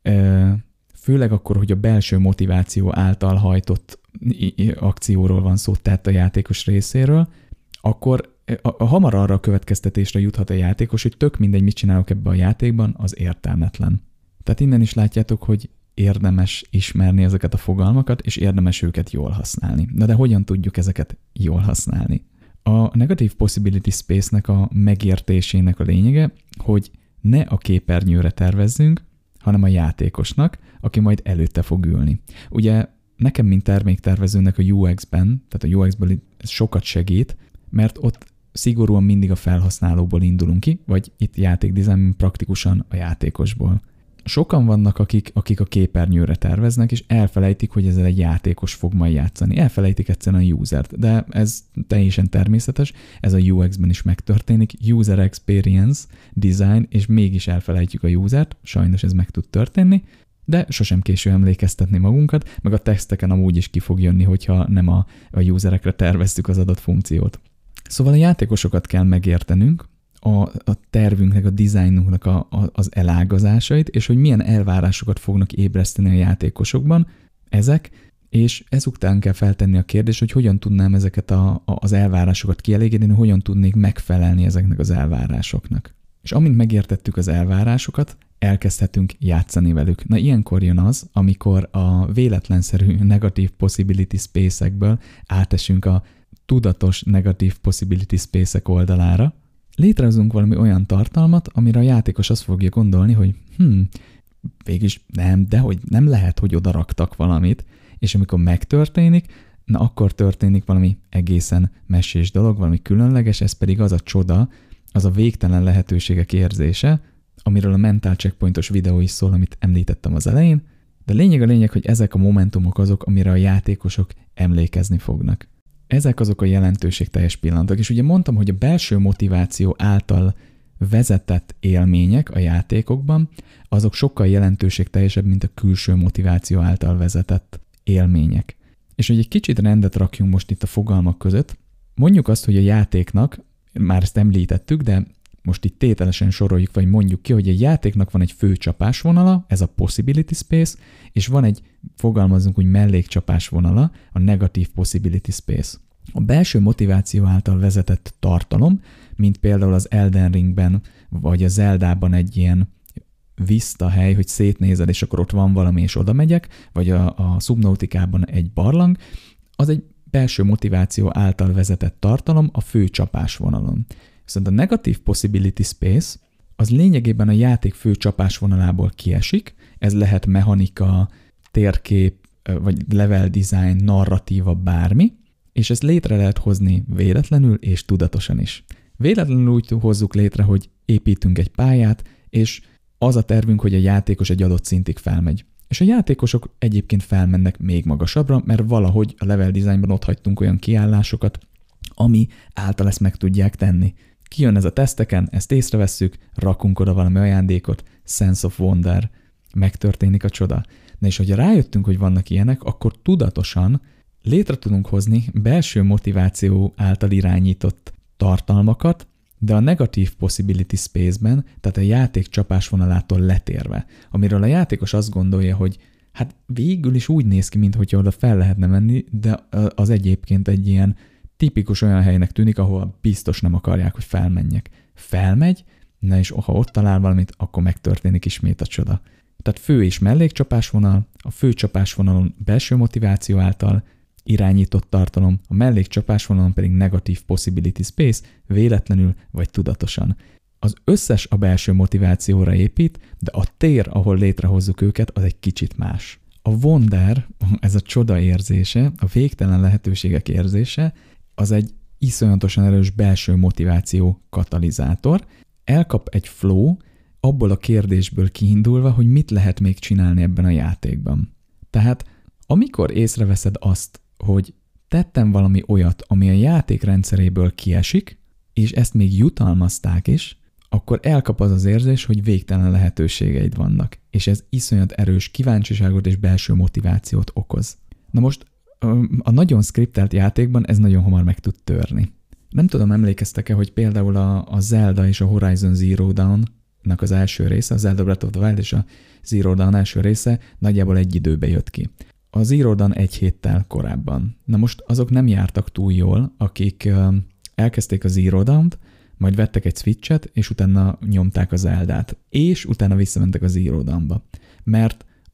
főleg akkor, hogy a belső motiváció által hajtott akcióról van szó, tett a játékos részéről, akkor hamar arra a következtetésre juthat a játékos, hogy tök mindegy, mit csinálok ebbe a játékban, az értelmetlen. Tehát innen is látjátok, hogy érdemes ismerni ezeket a fogalmakat, és érdemes őket jól használni. Na de hogyan tudjuk ezeket jól használni? A Negative Possibility Space-nek a megértésének a lényege, hogy ne a képernyőre tervezzünk, hanem a játékosnak, aki majd előtte fog ülni. Ugye nekem, mint terméktervezőnek a U X-ben, tehát a U X-ből ez sokat segít, mert ott szigorúan mindig a felhasználóból indulunk ki, vagy itt játékdizájnban praktikusan a játékosból. Sokan vannak, akik, akik a képernyőre terveznek, és elfelejtik, hogy ezzel egy játékos fog majd játszani. Elfelejtik egyszerűen a usert, de ez teljesen természetes, ez a U X-ben is megtörténik. User Experience Design, és mégis elfelejtjük a usert, sajnos ez meg tud történni, de sosem késő emlékeztetni magunkat, meg a teszteken amúgy is ki fog jönni, hogyha nem a, a userekre terveztük az adott funkciót. Szóval a játékosokat kell megértenünk, a, a tervünknek, a dizájnunknak a, a, az elágazásait, és hogy milyen elvárásokat fognak ébreszteni a játékosokban ezek, és ezután kell feltenni a kérdést, hogy hogyan tudnám ezeket a, a, az elvárásokat kielégíteni, hogyan tudnék megfelelni ezeknek az elvárásoknak. És amint megértettük az elvárásokat, elkezdhetünk játszani velük. Na ilyenkor jön az, amikor a véletlenszerű Negative Possibility Space-ekből átesünk a tudatos Negative Possibility Space-ek oldalára. Létrehozunk valami olyan tartalmat, amire a játékos azt fogja gondolni, hogy hm, végülis nem, de hogy nem lehet, hogy oda raktak valamit, és amikor megtörténik, na akkor történik valami egészen mesés dolog, valami különleges, ez pedig az a csoda, az a végtelen lehetőségek érzése, amiről a Mental Checkpointos videó is szól, amit említettem az elején, de lényeg a lényeg, hogy ezek a momentumok azok, amire a játékosok emlékezni fognak. Ezek azok a jelentőségteljes pillanatok, és ugye mondtam, hogy a belső motiváció által vezetett élmények a játékokban, azok sokkal jelentőségteljesebb, mint a külső motiváció által vezetett élmények. És hogy egy kicsit rendet rakjunk most itt a fogalmak között, mondjuk azt, hogy a játéknak, már ezt említettük, de most itt tételesen soroljuk, vagy mondjuk ki, hogy egy játéknak van egy fő csapásvonala, ez a Possibility Space, és van egy, fogalmazunk úgy, mellékcsapásvonala, a Negative Possibility Space. A belső motiváció által vezetett tartalom, mint például az Elden Ringben, vagy a Zeldában egy ilyen vista hely, hogy szétnézed, és akkor ott van valami, és oda megyek, vagy a, a Subnauticában egy barlang, az egy belső motiváció által vezetett tartalom a fő csapásvonalon. Viszont a Negative Possibility Space az lényegében a játék fő csapásvonalából kiesik, ez lehet mechanika, térkép, vagy level design, narratíva, bármi, és ezt létre lehet hozni véletlenül és tudatosan is. Véletlenül úgy hozzuk létre, hogy építünk egy pályát, és az a tervünk, hogy a játékos egy adott szintig felmegy. És a játékosok egyébként felmennek még magasabbra, mert valahogy a level designban ott hagytunk olyan kiállásokat, ami által ezt meg tudják tenni. Kijön ez a teszteken, ezt észrevesszük, rakunk oda valami ajándékot, sense of wonder, megtörténik a csoda. Na és hogyha rájöttünk, hogy vannak ilyenek, akkor tudatosan létre tudunk hozni belső motiváció által irányított tartalmakat, de a Negative Possibility Space-ben, tehát a játék csapásvonalától letérve, amiről a játékos azt gondolja, hogy hát végül is úgy néz ki, mintha oda fel lehetne menni, de az egyébként egy ilyen tipikus olyan helynek tűnik, ahol biztos nem akarják, hogy felmenjek. Felmegy, na és ha ott talál valamit, akkor megtörténik ismét a csoda. Tehát fő és mellékcsapásvonal, a fő csapásvonalon belső motiváció által irányított tartalom, a mellékcsapásvonalon pedig Negative Possibility Space, véletlenül vagy tudatosan. Az összes a belső motivációra épít, de a tér, ahol létrehozzuk őket, az egy kicsit más. A wonder, ez a csoda érzése, a végtelen lehetőségek érzése, az egy iszonyatosan erős belső motiváció katalizátor. Elkap egy flow, abból a kérdésből kiindulva, hogy mit lehet még csinálni ebben a játékban. Tehát amikor észreveszed azt, hogy tettem valami olyat, ami a játék rendszeréből kiesik, és ezt még jutalmazták is, akkor elkap az az érzés, hogy végtelen lehetőségeid vannak, és ez iszonyat erős kíváncsiságot és belső motivációt okoz. Na most a nagyon skriptelt játékban ez nagyon hamar meg tud törni. Nem tudom, emlékeztek-e, hogy például a, a Zelda és a Horizon Zero Dawn-nak az első része, a Zelda Breath of the Wild és a Zero Dawn első része nagyjából egy időbe jött ki. A Zero Dawn egy héttel korábban. Na most azok nem jártak túl jól, akik elkezdték a Zero Dawn-t, majd vettek egy Switchet, és utána nyomták a Zeldát, és utána visszamentek a Zero Dawn-ba. Mert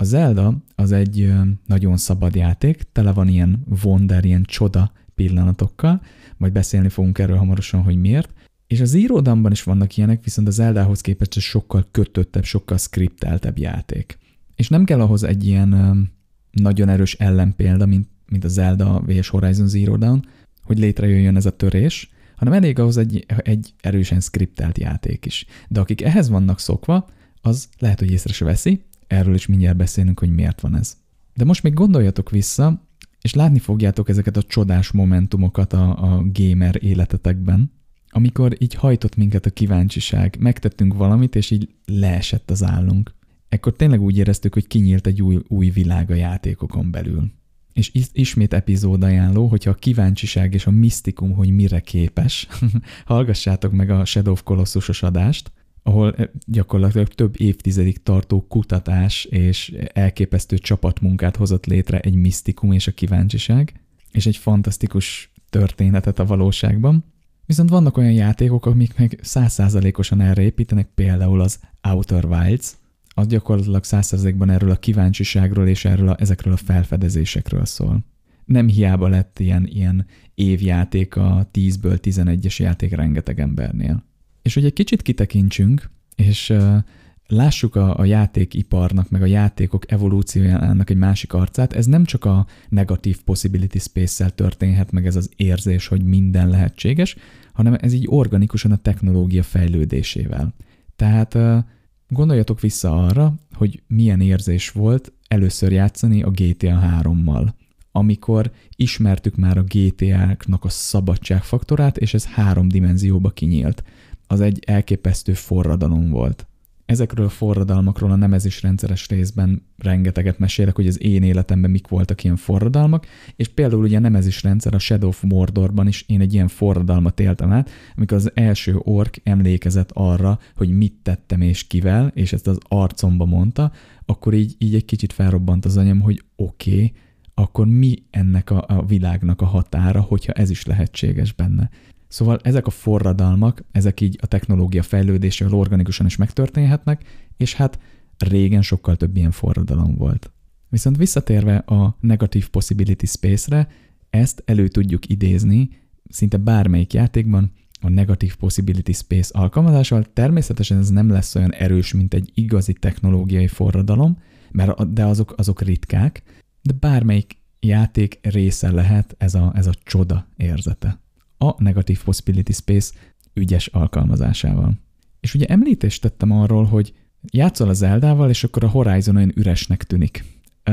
A Zelda az egy nagyon szabad játék, tele van ilyen wonder, ilyen csoda pillanatokkal, majd beszélni fogunk erről hamarosan, hogy miért. És a Zero Dawnban is vannak ilyenek, viszont a Zeldához képest sokkal kötöttebb, sokkal skripteltebb játék. És nem kell ahhoz egy ilyen nagyon erős ellenpélda, mint, mint a Zelda versus. Horizon Zero Dawn, hogy létrejöjjön ez a törés, hanem elég ahhoz egy, egy erősen skriptelt játék is. De akik ehhez vannak szokva, az lehet, hogy észre se veszi, erről is mindjárt beszélünk, hogy miért van ez. De most még gondoljatok vissza, és látni fogjátok ezeket a csodás momentumokat a, a gamer életetekben, amikor így hajtott minket a kíváncsiság, megtettünk valamit, és így leesett az állunk. Ekkor tényleg úgy éreztük, hogy kinyílt egy új, új világ a játékokon belül. És is, ismét epizód ajánló, hogyha a kíváncsiság és a misztikum, hogy mire képes, hallgassátok meg a Shadow of Colossus-os adást, ahol gyakorlatilag több évtizedig tartó kutatás és elképesztő csapatmunkát hozott létre egy misztikum és a kíváncsiság, és egy fantasztikus történetet a valóságban. Viszont vannak olyan játékok, amik meg száz százalékosan erre építenek, például az Outer Wilds, az gyakorlatilag száz százalékban erről a kíváncsiságról és erről a, ezekről a felfedezésekről szól. Nem hiába lett ilyen, ilyen évjáték a tízből tizenegyes játék rengeteg embernél. És hogy egy kicsit kitekintsünk, és uh, lássuk a, a játékiparnak, meg a játékok evolúciójának egy másik arcát, ez nem csak a negatív possibility space-szel történhet meg ez az érzés, hogy minden lehetséges, hanem ez így organikusan a technológia fejlődésével. Tehát uh, gondoljatok vissza arra, hogy milyen érzés volt először játszani a G T A hárommal, amikor ismertük már a G T A-knak a szabadságfaktorát, és ez három dimenzióba kinyílt. Az egy elképesztő forradalom volt. Ezekről a forradalmakról a nemezis rendszeres részben rengeteget mesélek, hogy az én életemben mik voltak ilyen forradalmak, és például ugye a nemezis rendszer a Shadow of Mordorban is én egy ilyen forradalmat éltem át, amikor az első ork emlékezett arra, hogy mit tettem és kivel, és ezt az arcomba mondta, akkor így, így egy kicsit felrobbant az anyám, hogy oké, okay, akkor mi ennek a, a világnak a határa, hogyha ez is lehetséges benne. Szóval ezek a forradalmak, ezek így a technológia fejlődésével organikusan is megtörténhetnek, és hát régen sokkal több ilyen forradalom volt. Viszont visszatérve a Negative Possibility Space-re, ezt elő tudjuk idézni szinte bármelyik játékban a Negative Possibility Space alkalmazásával. Természetesen ez nem lesz olyan erős, mint egy igazi technológiai forradalom, mert de azok, azok ritkák, de bármelyik játék része lehet ez a, ez a csoda érzete a Negative Possibility Space ügyes alkalmazásával. És ugye említést tettem arról, hogy játszol a Zeldával, és akkor a Horizon olyan üresnek tűnik.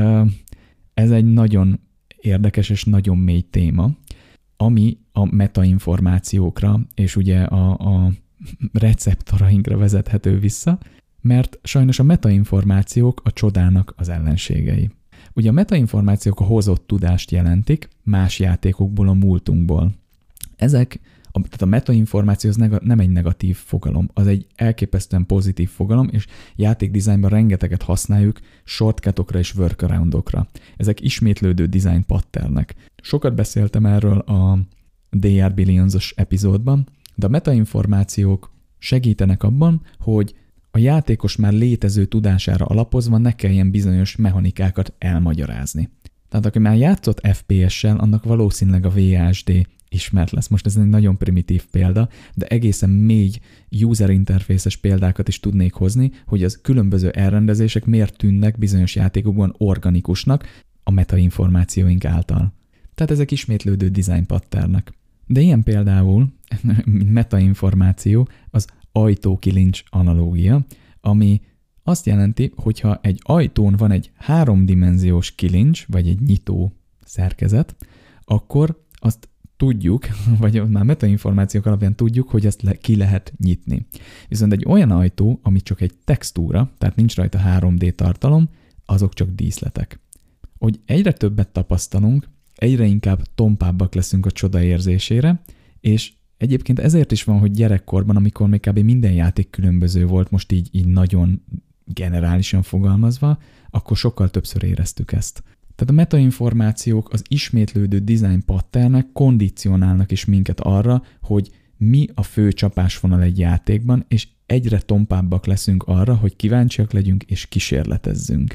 Ez egy nagyon érdekes és nagyon mély téma, ami a metainformációkra és ugye a, a receptorainkra vezethető vissza, mert sajnos a metainformációk a csodának az ellenségei. Ugye a metainformációk a hozott tudást jelentik más játékokból, a múltunkból. Ezek, a, tehát a metainformáció az neg- nem egy negatív fogalom, az egy elképesztően pozitív fogalom, és játékdizájnban rengeteget használjuk shortcutokra és workaroundokra. Ezek ismétlődő design patternek. Sokat beszéltem erről a D R Billions-os epizódban, de a metainformációk segítenek abban, hogy a játékos már létező tudására alapozva ne kelljen bizonyos mechanikákat elmagyarázni. Tehát aki már játszott F P S-sel, annak valószínűleg a V S D ismert lesz. Most ez egy nagyon primitív példa, de egészen mély user interface-es példákat is tudnék hozni, hogy az különböző elrendezések miért tűnnek bizonyos játékokban organikusnak a metainformációink által. Tehát ezek ismétlődő design patternek. De ilyen például, mint metainformáció, az ajtókilincs analógia, ami azt jelenti, hogyha egy ajtón van egy háromdimenziós kilincs, vagy egy nyitó szerkezet, akkor azt tudjuk, vagy már metainformációk alapján tudjuk, hogy ezt le, ki lehet nyitni. Viszont egy olyan ajtó, ami csak egy textúra, tehát nincs rajta három D tartalom, azok csak díszletek. Hogy egyre többet tapasztalunk, egyre inkább tompábbak leszünk a csoda érzésére, és egyébként ezért is van, hogy gyerekkorban, amikor még kb. Minden játék különböző volt, most így, így nagyon generálisan fogalmazva, akkor sokkal többször éreztük ezt. Tehát a metainformációk, az ismétlődő design patternek kondicionálnak is minket arra, hogy mi a fő csapásvonal egy játékban, és egyre tompábbak leszünk arra, hogy kíváncsiak legyünk és kísérletezzünk.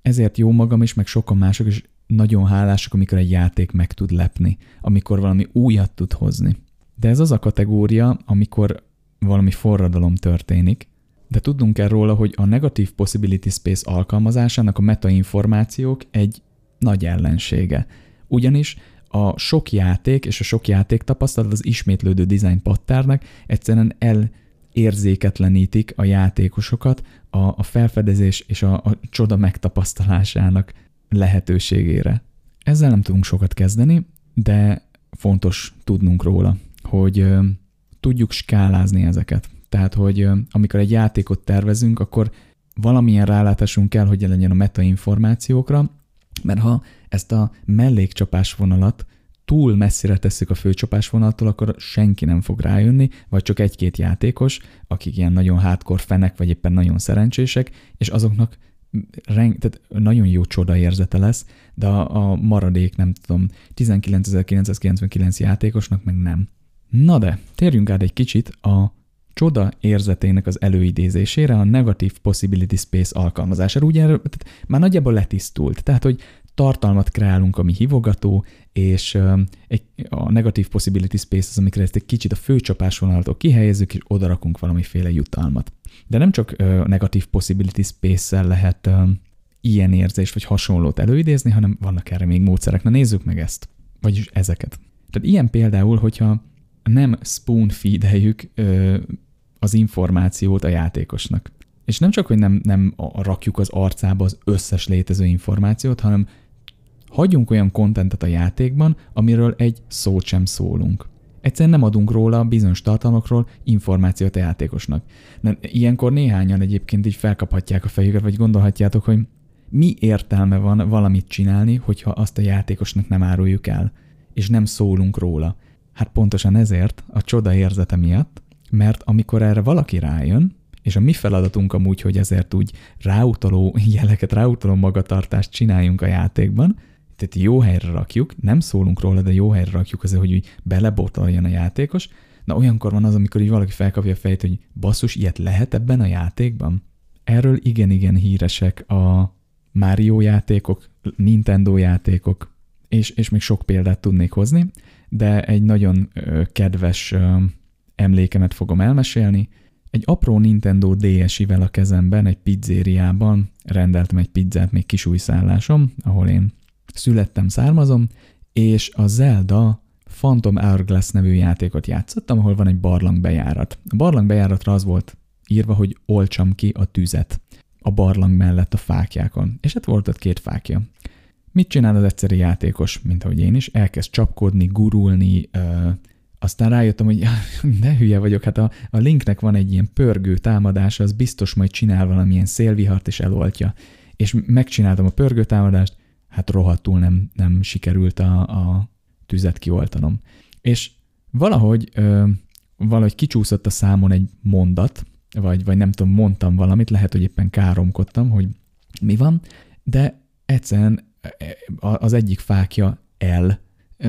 ezért jó magam is, meg sokan mások is nagyon hálásak, amikor egy játék meg tud lepni, amikor valami újat tud hozni. De ez az a kategória, amikor valami forradalom történik, de tudnunk kell róla, hogy a Negative Possibility Space alkalmazásának a metainformációk egy nagy ellensége. Ugyanis a sok játék és a sok játék tapasztalat az ismétlődő design patternnek egyszerűen elérzéketlenítik a játékosokat a, a felfedezés és a, a csoda megtapasztalásának lehetőségére. Ezzel nem tudunk sokat kezdeni, de fontos tudnunk róla, hogy ö, tudjuk skálázni ezeket. Tehát, hogy ö, amikor egy játékot tervezünk, akkor valamilyen rálátásunk kell, hogy legyen a metainformációkra, mert ha ezt a mellékcsapásvonalat túl messzire tesszük a főcsapásvonaltól, akkor senki nem fog rájönni, vagy csak egy-két játékos, akik ilyen nagyon hardcore fenek, vagy éppen nagyon szerencsések, és azoknak reng, tehát nagyon jó csoda érzete lesz, de a, a maradék, nem tudom, tizenkilencezer-kilencszázkilencvenkilenc játékosnak meg nem. Na de, térjünk át egy kicsit a csoda érzetének az előidézésére, a Negative Possibility Space alkalmazására. Ugye tehát már nagyjából letisztult, tehát hogy tartalmat kreálunk, ami hívogató, és egy, a Negative Possibility Space az, amikor ezt egy kicsit a főcsapásvonalatól kihelyezzük, és odarakunk valamiféle jutalmat. De nem csak uh, Negative Possibility Space-szel lehet uh, ilyen érzést vagy hasonlót előidézni, hanem vannak erre még módszerek. Na nézzük meg ezt, vagyis ezeket. Tehát ilyen például, hogyha nem spoon-feedeljük uh, az információt a játékosnak. És nem csak, hogy nem, nem rakjuk az arcába az összes létező információt, hanem hagyjunk olyan kontentet a játékban, amiről egy szót sem szólunk. Egyszerűen nem adunk róla bizonyos tartalmakról információt a játékosnak. De ilyenkor néhányan egyébként így felkaphatják a fejüket, vagy gondolhatjátok, hogy mi értelme van valamit csinálni, hogyha azt a játékosnak nem áruljuk el, és nem szólunk róla. Hát pontosan ezért, a csoda érzete miatt, mert amikor erre valaki rájön, és a mi feladatunk amúgy, hogy ezért úgy ráutaló jeleket, ráutaló magatartást csináljunk a játékban, tehát jó helyre rakjuk, nem szólunk róla, de jó helyre rakjuk azért, hogy úgy belebotoljon a játékos. Na olyankor van az, amikor így valaki felkapja a fejét, hogy basszus, ilyet lehet ebben a játékban? Erről igen-igen híresek a Mario játékok, Nintendo játékok, és, és még sok példát tudnék hozni, de egy nagyon ö, kedves ö, emlékemet fogom elmesélni. Egy apró Nintendo dé es-ivel a kezemben, egy pizzériában rendeltem egy pizzát még Kisújszálláson, ahol én születtem, származom, és a Zelda Phantom Hourglass nevű játékot játszottam, ahol van egy barlangbejárat. A barlangbejáratra az volt írva, hogy oltsam ki a tüzet a barlang mellett a fákjákon. És hát volt ott két fákja. Mit csinál az egyszerű játékos, mint ahogy én is? Elkezd csapkodni, gurulni, ö, aztán rájöttem, hogy de hülye vagyok, hát a, a Linknek van egy ilyen pörgő támadása, az biztos majd csinál valamilyen szélvihart és eloltja. És megcsináltam a pörgő támadást, hát rohadtul nem, nem sikerült a, a tüzet kioltanom. És valahogy, ö, valahogy kicsúszott a számon egy mondat, vagy, vagy nem tudom, mondtam valamit, lehet, hogy éppen káromkodtam, hogy mi van, de egyszerűen az egyik fákja el,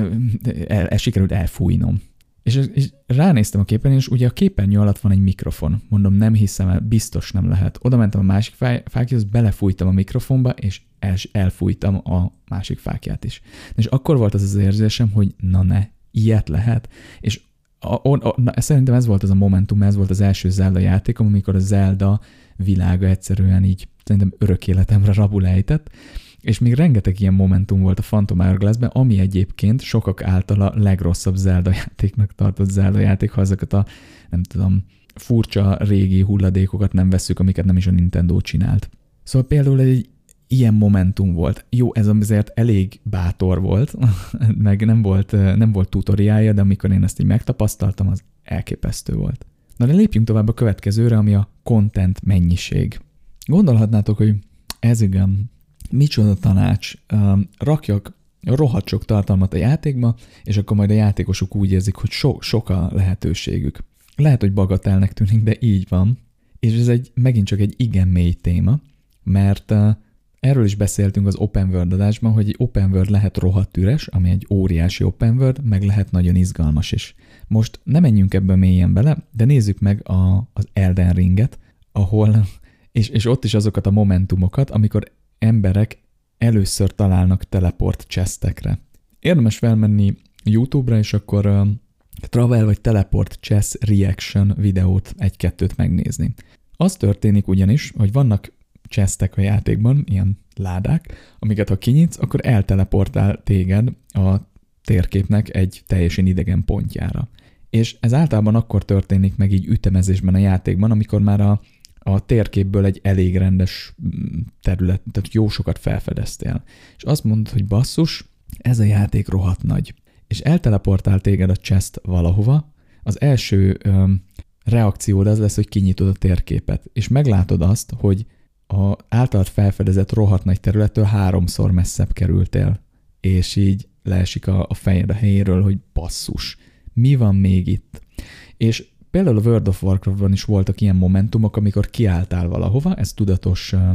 el, el sikerült elfújnom. És, és ránéztem a képernyőn, és ugye a képernyő alatt van egy mikrofon. Mondom, nem hiszem el, biztos nem lehet. Oda mentem a másik fákjához, belefújtam a mikrofonba, és el, elfújtam a másik fákját is. És akkor volt az az érzésem, hogy na ne, ilyet lehet. És a, a, na, szerintem ez volt az a momentum, ez volt az első Zelda játékom, amikor a Zelda világa egyszerűen így szerintem örök életemre rabul ejtett. És még rengeteg ilyen momentum volt a Phantom Hourglassben, ami egyébként sokak által a legrosszabb Zelda játéknak tartott Zelda játék, ha ezeket a, nem tudom, furcsa régi hulladékokat nem vesszük, amiket nem is a Nintendo csinált. Szóval például egy ilyen momentum volt. Jó, ez azért elég bátor volt, meg nem volt, nem volt tutoriálja, de amikor én ezt így megtapasztaltam, az elképesztő volt. Na de lépjünk tovább a következőre, ami a content mennyiség. Gondolhatnátok, hogy ez igen, micsoda tanács, rakjak rohadt sok tartalmat a játékba, és akkor majd a játékosok úgy érzik, hogy so, sok a lehetőségük. Lehet, hogy bagatelnek tűnik, de így van. És ez egy, megint csak egy igen mély téma, mert erről is beszéltünk az Open World adásban, hogy egy Open World lehet rohadt üres, ami egy óriási Open World, meg lehet nagyon izgalmas is. Most nem menjünk ebbe mélyen bele, de nézzük meg a, az Elden Ringet, ahol, és, és ott is azokat a momentumokat, amikor emberek először találnak teleport chestekre. Érdemes felmenni YouTube-ra, és akkor uh, travel vagy teleport chest reaction videót egy-kettőt megnézni. Az történik ugyanis, hogy vannak chestek a játékban, ilyen ládák, amiket ha kinyitsz, akkor elteleportál téged a térképnek egy teljesen idegen pontjára. És ez általában akkor történik meg így ütemezésben a játékban, amikor már a, a térképből egy elég rendes terület, tehát jó sokat felfedeztél. És azt mondod, hogy basszus, ez a játék rohadt nagy. És elteleportál téged a chest valahova, az első öm, reakciód az lesz, hogy kinyitod a térképet, és meglátod azt, hogy a általad felfedezett rohadt nagy területtől háromszor messzebb kerültél, és így leesik a, a fejed a helyéről, hogy basszus, mi van még itt? És például a World of Warcraftban is voltak ilyen momentumok, amikor kiálltál valahova, ez tudatos uh,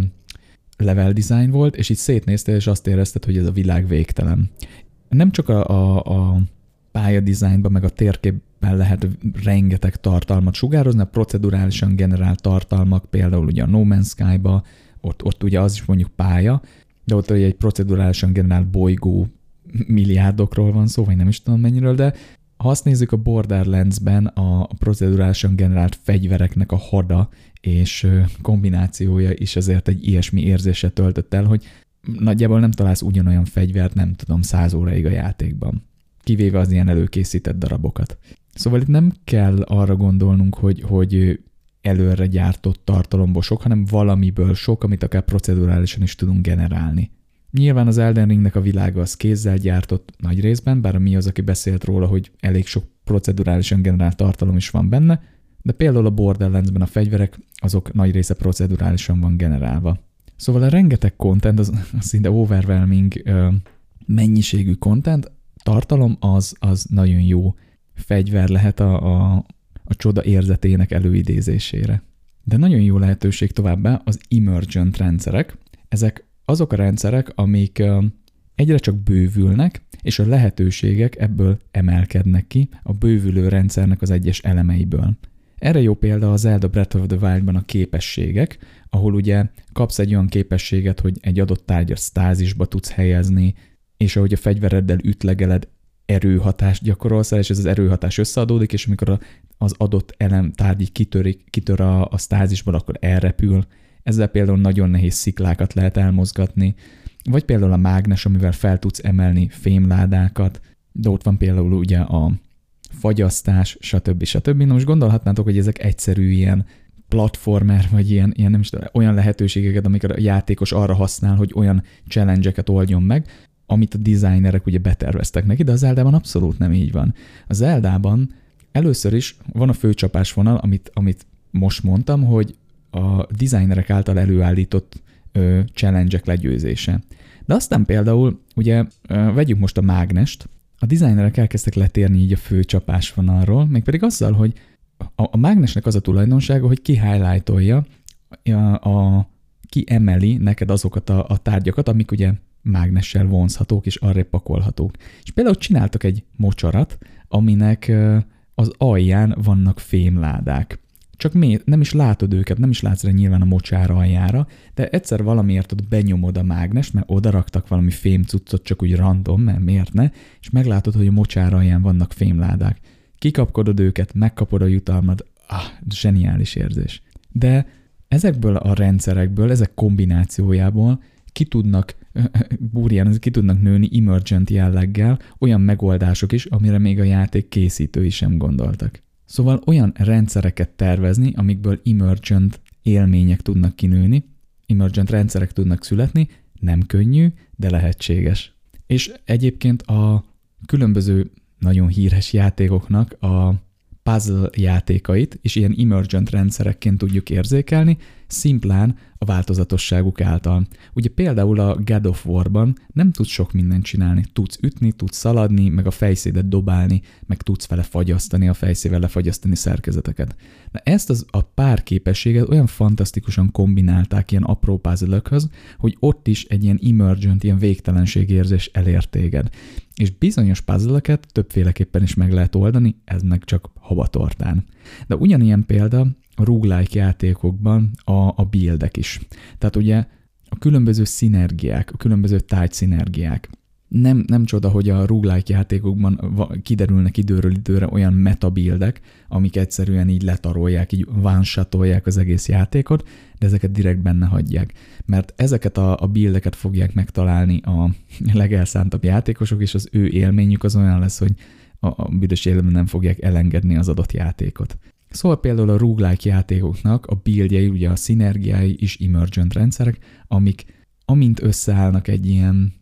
level design volt, és így szétnéztél, és azt érezted, hogy ez a világ végtelen. Nem csak a, a, a pályadizájnban, meg a térképben lehet rengeteg tartalmat sugározni, a procedurálisan generált tartalmak, például ugye a No Man's Sky-ba, ott, ott ugye az is mondjuk pálya, de ott ugye egy procedurálisan generált bolygó milliárdokról van szó, vagy nem is tudom mennyiről, de ha azt nézzük, a Borderlands-ben a procedurálisan generált fegyvereknek a hada és kombinációja is azért egy ilyesmi érzéssel töltött el, hogy nagyjából nem találsz ugyanolyan fegyvert, nem tudom, száz óráig a játékban. Kivéve az ilyen előkészített darabokat. Szóval itt nem kell arra gondolnunk, hogy, hogy előre gyártott tartalomból sok, hanem valamiből sok, amit akár procedurálisan is tudunk generálni. Nyilván az Elden Ringnek a világa az kézzel gyártott nagy részben, bár mi az, aki beszélt róla, hogy elég sok procedurálisan generált tartalom is van benne, de például a Borderlands-ben a fegyverek, azok nagy része procedurálisan van generálva. Szóval a rengeteg content, az, az szinte overwhelming ö, mennyiségű content, tartalom az, az nagyon jó fegyver lehet a, a, a csoda érzetének előidézésére. De nagyon jó lehetőség továbbá az emergent rendszerek. Ezek azok a rendszerek, amik ö, egyre csak bővülnek, és a lehetőségek ebből emelkednek ki a bővülő rendszernek az egyes elemeiből. Erre jó példa a Zelda Breath of the Wild-ban a képességek, ahol ugye kapsz egy olyan képességet, hogy egy adott tárgyat stázisba tudsz helyezni, és ahogy a fegyvereddel ütlegeled, erőhatást gyakorolsz el, és ez az erőhatás összeadódik, és amikor az adott elem tárgy kitörik, kitör a, a stázisban, akkor elrepül. Ezzel például nagyon nehéz sziklákat lehet elmozgatni, vagy például a mágnes, amivel fel tudsz emelni fémládákat, de ott van például ugye a fagyasztás, stb. stb. Na most gondolhatnátok, hogy ezek egyszerű ilyen platformer, vagy ilyen, ilyen nem is tudom, olyan lehetőségeket, amiket a játékos arra használ, hogy olyan challenge-eket oldjon meg, amit a designerek ugye beterveztek neki, de az Zeldában abszolút nem így van. A Zeldában először is van a főcsapásvonal, amit, amit most mondtam, hogy a designerek által előállított ö, challenge-ek legyőzése. De aztán például, ugye ö, vegyük most a mágnest, a designerek elkezdtek letérni így a fő csapásvonalról, mégpedig azzal, hogy a, a mágnesnek az a tulajdonsága, hogy ki-highlightolja, a, a, kiemeli neked azokat a, a tárgyakat, amik ugye mágnessel vonzhatók és arrébb pakolhatók. És például csináltak egy mocsarat, aminek az alján vannak fémládák. Csak még nem is látod őket, nem is látsz rá nyilván a mocsár aljára, de egyszer valamiért ott benyomod a mágnest, mert oda raktak valami fémcuccot, csak úgy random, mert miért ne, és meglátod, hogy a mocsár alján vannak fémládák. Kikapkodod őket, megkapod a jutalmad, ah, zseniális érzés. De ezekből a rendszerekből, ezek kombinációjából ki tudnak, búrján, ki tudnak nőni emergent jelleggel olyan megoldások is, amire még a játék készítői sem gondoltak. Szóval olyan rendszereket tervezni, amikből emergent élmények tudnak kinőni, emergent rendszerek tudnak születni, nem könnyű, de lehetséges. És egyébként a különböző nagyon híres játékoknak a puzzle játékait és ilyen emergent rendszerekként tudjuk érzékelni, szimplán a változatosságuk által. Ugye például a God of War-ban nem tudsz sok mindent csinálni. Tudsz ütni, tudsz szaladni, meg a fejszédet dobálni, meg tudsz vele fagyasztani, a fejszével lefagyasztani szerkezeteket. Na ezt az, a pár képességet olyan fantasztikusan kombinálták ilyen apró puzzle-ökhöz, hogy ott is egy ilyen emergent, ilyen végtelenségérzés elért téged. És bizonyos puzzle-öket többféleképpen is meg lehet oldani, ez meg csak habatortán. De ugyanilyen példa a roguelike játékokban a, a buildek is. Tehát ugye a különböző szinergiák, a különböző tárgyszinergiák. Nem, nem csoda, hogy a roguelike játékokban kiderülnek időről időre olyan metabuildek, amik egyszerűen így letarolják, így one-shotolják az egész játékot, de ezeket direkt benne hagyják. Mert ezeket a, a buildeket fogják megtalálni a legelszántabb játékosok, és az ő élményük az olyan lesz, hogy a, a büdös életben nem fogják elengedni az adott játékot. Szóval például a roguelike játékoknak a buildjei, ugye a szinergiái is emergent rendszerek, amik amint összeállnak egy ilyen,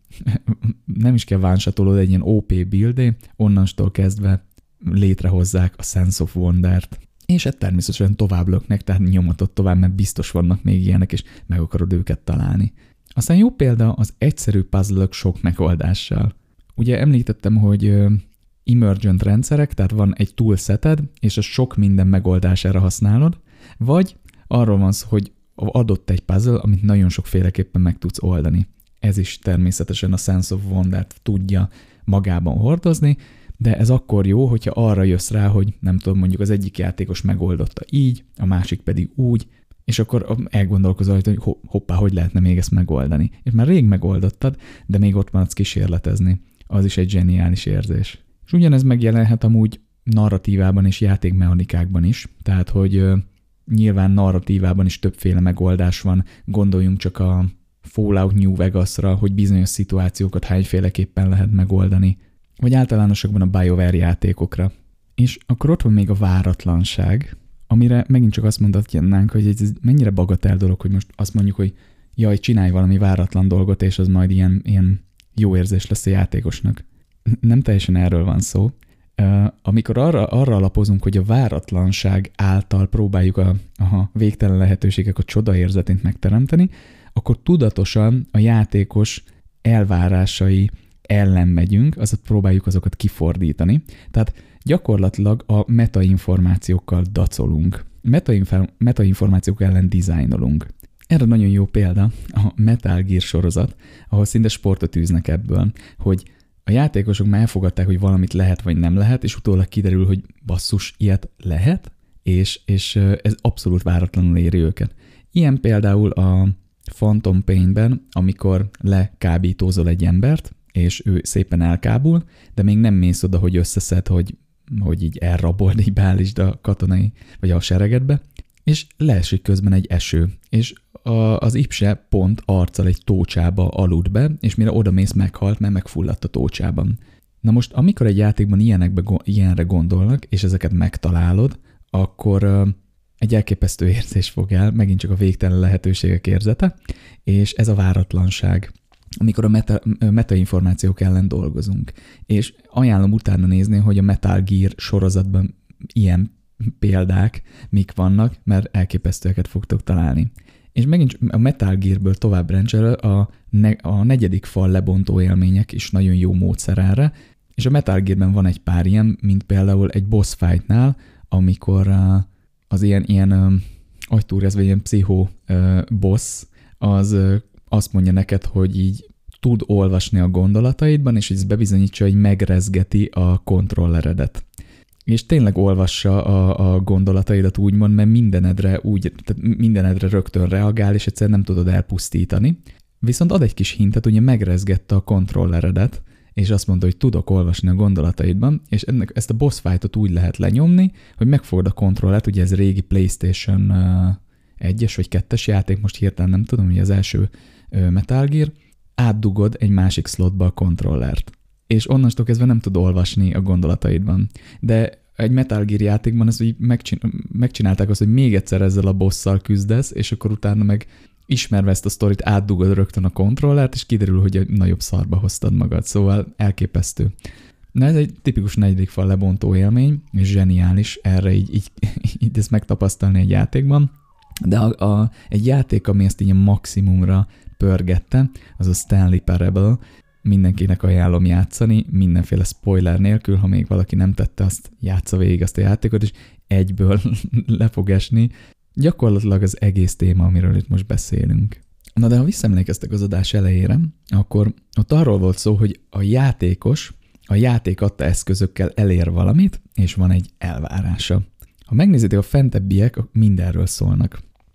nem is kell vánsatolod, egy ilyen ó pé buildé, onnantól kezdve létrehozzák a Sense of Wondert. És hát természetesen tovább löknek, tehát nyomatod tovább, mert biztos vannak még ilyenek, és meg akarod őket találni. Aztán jó példa az egyszerű puzzle-ök sok megoldással. Ugye említettem, hogy emergent rendszerek, tehát van egy toolseted, és a sok minden megoldására használod, vagy arról van szó, hogy adott egy puzzle, amit nagyon sokféleképpen meg tudsz oldani. Ez is természetesen a Sense of Wondert tudja magában hordozni, de ez akkor jó, hogyha arra jössz rá, hogy nem tudom, mondjuk az egyik játékos megoldotta így, a másik pedig úgy, és akkor elgondolkozol, hogy hoppá, hogy lehetne még ezt megoldani. És már rég megoldottad, de még ott maradsz kísérletezni. Az is egy zseniális érzés. És ugyanez megjelenhet amúgy narratívában és játékmechanikákban is, tehát hogy uh, nyilván narratívában is többféle megoldás van, gondoljunk csak a Fallout New Vegasra, hogy bizonyos szituációkat hányféleképpen lehet megoldani, vagy általánosakban a BioWare játékokra. És akkor ott van még a váratlanság, amire megint csak azt mondhatnánk, hogy ez mennyire bagatel dolog, hogy most azt mondjuk, hogy jaj, csinálj valami váratlan dolgot, és az majd ilyen, ilyen jó érzés lesz a játékosnak. Nem teljesen erről van szó. Amikor arra, arra alapozunk, hogy a váratlanság által próbáljuk a, a végtelen lehetőségek a csoda érzetét megteremteni, akkor tudatosan a játékos elvárásai ellen megyünk, azot próbáljuk azokat kifordítani. Tehát gyakorlatilag a metainformációkkal dacolunk. Metainf- metainformációk ellen dizájnolunk. Erre nagyon jó példa a Metal Gear sorozat, ahol szinte sportot űznek ebből, hogy a játékosok már elfogadták, hogy valamit lehet vagy nem lehet, és utólag kiderül, hogy basszus, ilyet lehet, és, és ez abszolút váratlanul éri őket. Ilyen például a Phantom Pain-ben, amikor lekábítózol egy embert, és ő szépen elkábul, de még nem mész oda, hogy összeszed, hogy, hogy így elrabold, így beállítsd a katonai, vagy a seregedbe, és leesik közben egy eső, és a, az Ipse pont arccal egy tócsába aludt be, és mire oda mész, meghalt, mert megfulladt a tócsában. Na most, amikor egy játékban ilyenekbe, ilyenre gondolnak, és ezeket megtalálod, akkor uh, egy elképesztő érzés fog el, megint csak a végtelen lehetőségek érzete, és ez a váratlanság, amikor a meta, metainformációk ellen dolgozunk. És ajánlom utána nézni, hogy a Metal Gear sorozatban ilyen példák mik vannak, mert elképesztőeket fogtok találni. És megint a Metal Gearből tovább rendsel a, ne, a negyedik fal lebontó élmények is nagyon jó módszer erre, és a Metal Gearben van egy pár ilyen, mint például egy boss fightnál, amikor az ilyen, ilyen agytúrez, vagy ilyen pszichó boss, az azt mondja neked, hogy így tud olvasni a gondolataidban, és ez bebizonyítsa, hogy megrezgeti a kontrolleredet. És tényleg olvassa a, a gondolataidat úgymond, mert mindenedre, úgy, tehát mindenedre rögtön reagál, és egyszerűen nem tudod elpusztítani. Viszont ad egy kis hintet, ugye megrezgette a kontrolleredet, és azt mondta, hogy tudok olvasni a gondolataidban, és ennek, ezt a boss fightot úgy lehet lenyomni, hogy megfogod a kontrollert, ugye ez régi PlayStation egyes vagy kettes játék, most hirtelen nem tudom, hogy az első Metal Gear, átdugod egy másik slotba a kontrollert. És onnantól kezdve nem tud olvasni a gondolataidban. De egy Metal Gear játékban ezt úgy megcsin- megcsinálták azt, hogy még egyszer ezzel a bosszal küzdesz, és akkor utána meg ismerve ezt a sztorit átdugod rögtön a kontrollert, és kiderül, hogy egy nagyobb szarba hoztad magad. Szóval elképesztő. Na ez egy tipikus negyedik fal lebontó élmény, és zseniális erre így, így, így ezt megtapasztalni egy játékban. De a, a, egy játék, ami ezt így a maximumra pörgette, az a Stanley Parable. Mindenkinek ajánlom játszani, mindenféle spoiler nélkül, ha még valaki nem tette, azt játsza végig azt a játékot, és egyből le fog esni. Gyakorlatilag az egész téma, amiről itt most beszélünk. Na de ha visszaemlékeztek az adás elejére, akkor ott arról volt szó, hogy a játékos a játék adta eszközökkel elér valamit, és van egy elvárása. Ha megnézitek, a fentebbiek mindenről szólnak.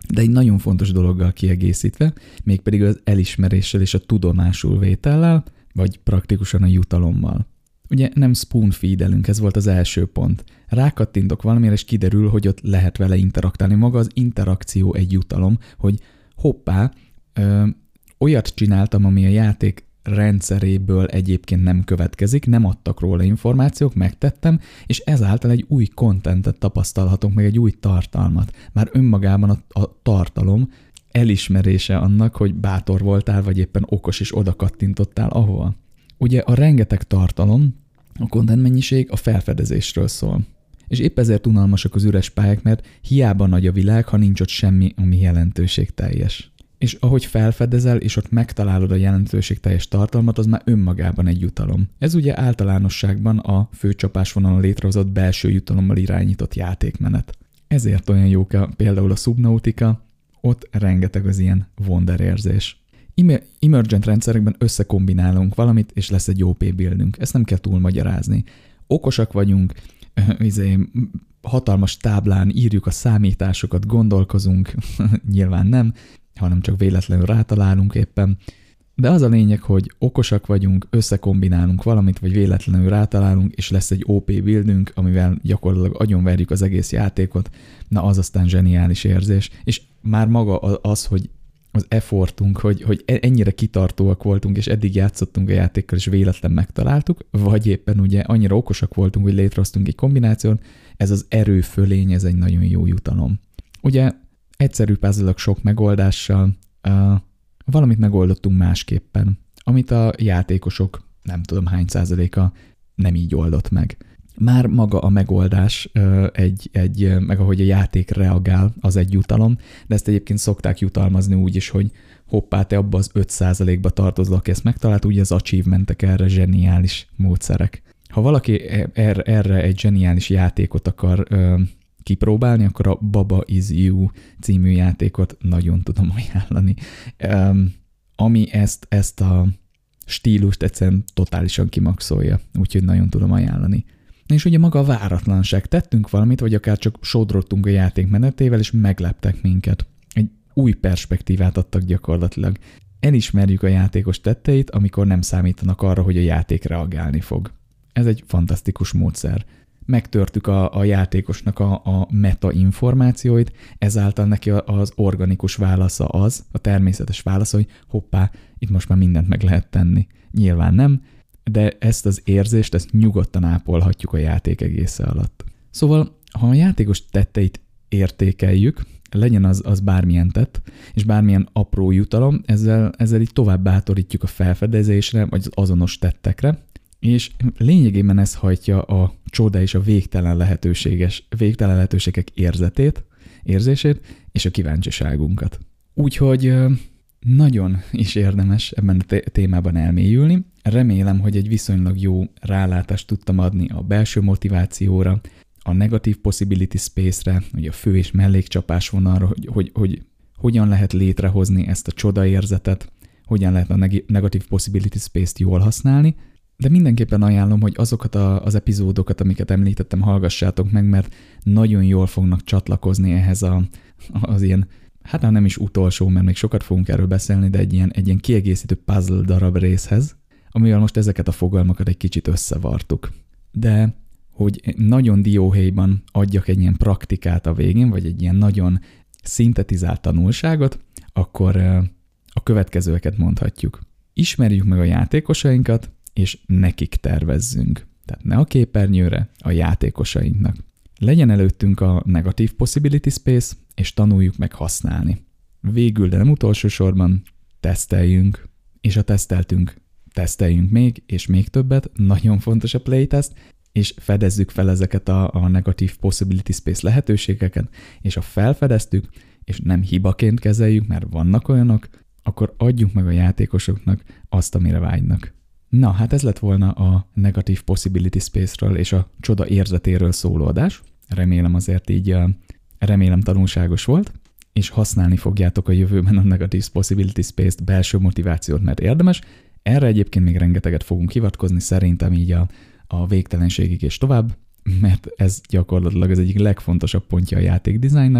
de egy nagyon fontos dologgal kiegészítve, mégpedig az elismeréssel és a tudomásul vétellel, vagy praktikusan a jutalommal. Ugye nem spoon-feedelünk, ez volt az első pont. Rákattintok valamire, és kiderül, hogy ott lehet vele interaktálni. Maga az interakció egy jutalom, hogy hoppá, ö, olyat csináltam, ami a játék rendszeréből egyébként nem következik, nem adtak róla információk, megtettem, és ezáltal egy új contentet tapasztalhatunk, meg egy új tartalmat. Már önmagában a, a tartalom elismerése annak, hogy bátor voltál, vagy éppen okos és oda kattintottál ahova. Ugye a rengeteg tartalom, a content mennyiség a felfedezésről szól. És épp ezért unalmasak az üres pályák, mert hiába nagy a világ, ha nincs ott semmi, ami jelentőségteljes. És ahogy felfedezel, és ott megtalálod a jelentőségteljes tartalmat, az már önmagában egy jutalom. Ez ugye általánosságban a főcsapásvonalon létrehozott belső jutalommal irányított játékmenet. Ezért olyan jók a, például a Subnautica, ott rengeteg az ilyen wonder-érzés. Emergent rendszerekben összekombinálunk valamit, és lesz egy o pé buildünk. Ezt nem kell túl magyarázni. Okosak vagyunk, izé, hatalmas táblán írjuk a számításokat, gondolkozunk, nyilván nem, hanem csak véletlenül rátalálunk éppen. De az a lényeg, hogy okosak vagyunk, összekombinálunk valamit, vagy véletlenül rátalálunk, és lesz egy o pé buildünk, amivel gyakorlatilag agyonverjük az egész játékot. Na, az aztán zseniális érzés. És már maga az, hogy az effortunk, hogy, hogy ennyire kitartóak voltunk, és eddig játszottunk a játékkal, és véletlen megtaláltuk, vagy éppen ugye annyira okosak voltunk, hogy létrehoztunk egy kombinációt, ez az erő fölény, ez egy nagyon jó jutalom. Ugye egyszerű puzzle-ok sok megoldással, uh, valamit megoldottunk másképpen, amit a játékosok nem tudom hány százaléka nem így oldott meg. Már maga a megoldás, uh, egy, egy, meg ahogy a játék reagál, az egy jutalom, de ezt egyébként szokták jutalmazni úgy is, hogy hoppá, te abba az öt százalékba tartozol, aki ezt megtalált, ugye az achievementek erre zseniális módszerek. Ha valaki erre, erre egy zseniális játékot akar uh, kipróbálni, akkor a Baba is You című játékot nagyon tudom ajánlani. Um, ami ezt, ezt a stílust egyszerűen totálisan kimaxolja, úgyhogy nagyon tudom ajánlani. És ugye maga a váratlanság. Tettünk valamit, vagy akár csak sodrottunk a játék menetével, és megleptek minket. Egy új perspektívát adtak gyakorlatilag. Elismerjük a játékos tetteit, amikor nem számítanak arra, hogy a játék reagálni fog. Ez egy fantasztikus módszer. Megtörtük a, a játékosnak a, a meta információit, ezáltal neki az organikus válasza az, a természetes válasza, hogy hoppá, itt most már mindent meg lehet tenni. Nyilván nem, de ezt az érzést, ezt nyugodtan ápolhatjuk a játék egésze alatt. Szóval, ha a játékos tetteit értékeljük, legyen az, az bármilyen tett, és bármilyen apró jutalom, ezzel, ezzel így tovább bátorítjuk a felfedezésre, vagy az azonos tettekre, és lényegében ez hajtja a csoda és a végtelen lehetőséges, végtelen lehetőségek érzetét, érzését, és a kíváncsiságunkat. Úgyhogy nagyon is érdemes ebben a témában elmélyülni. Remélem, hogy egy viszonylag jó rálátást tudtam adni a belső motivációra, a negatív possibility space-re, vagy a fő és mellékcsapás vonalra, hogy, hogy, hogy hogyan lehet létrehozni ezt a csodaérzetet, hogyan lehet a negatív possibility space-t jól használni, de mindenképpen ajánlom, hogy azokat a, az epizódokat, amiket említettem, hallgassátok meg, mert nagyon jól fognak csatlakozni ehhez a, az ilyen, hát nem is utolsó, mert még sokat fogunk erről beszélni, de egy ilyen, egy ilyen kiegészítő puzzle darab részhez, amivel most ezeket a fogalmakat egy kicsit összevartuk. De hogy nagyon dióhéjban adjak egy ilyen praktikát a végén, vagy egy ilyen nagyon szintetizált tanulságot, akkor a következőeket mondhatjuk. Ismerjük meg a játékosainkat, és nekik tervezzünk. Tehát ne a képernyőre, a játékosainknak. Legyen előttünk a negatív possibility space, és tanuljuk meg használni. Végül, de nem utolsó sorban, teszteljünk, és a teszteltünk, teszteljünk még, és még többet, nagyon fontos a playtest, és fedezzük fel ezeket a, a negatív possibility space lehetőségeket, és ha felfedeztük, és nem hibaként kezeljük, mert vannak olyanok, akkor adjuk meg a játékosoknak azt, amire vágynak. Na, hát ez lett volna a negatív possibility space-ről és a csoda érzetéről szóló adás. Remélem azért így, remélem tanulságos volt, és használni fogjátok a jövőben a negatív possibility space-t, belső motivációt, mert érdemes. Erre egyébként még rengeteget fogunk hivatkozni, szerintem így a, a végtelenségig és tovább, mert ez gyakorlatilag az egyik legfontosabb pontja a játékdizájnnak,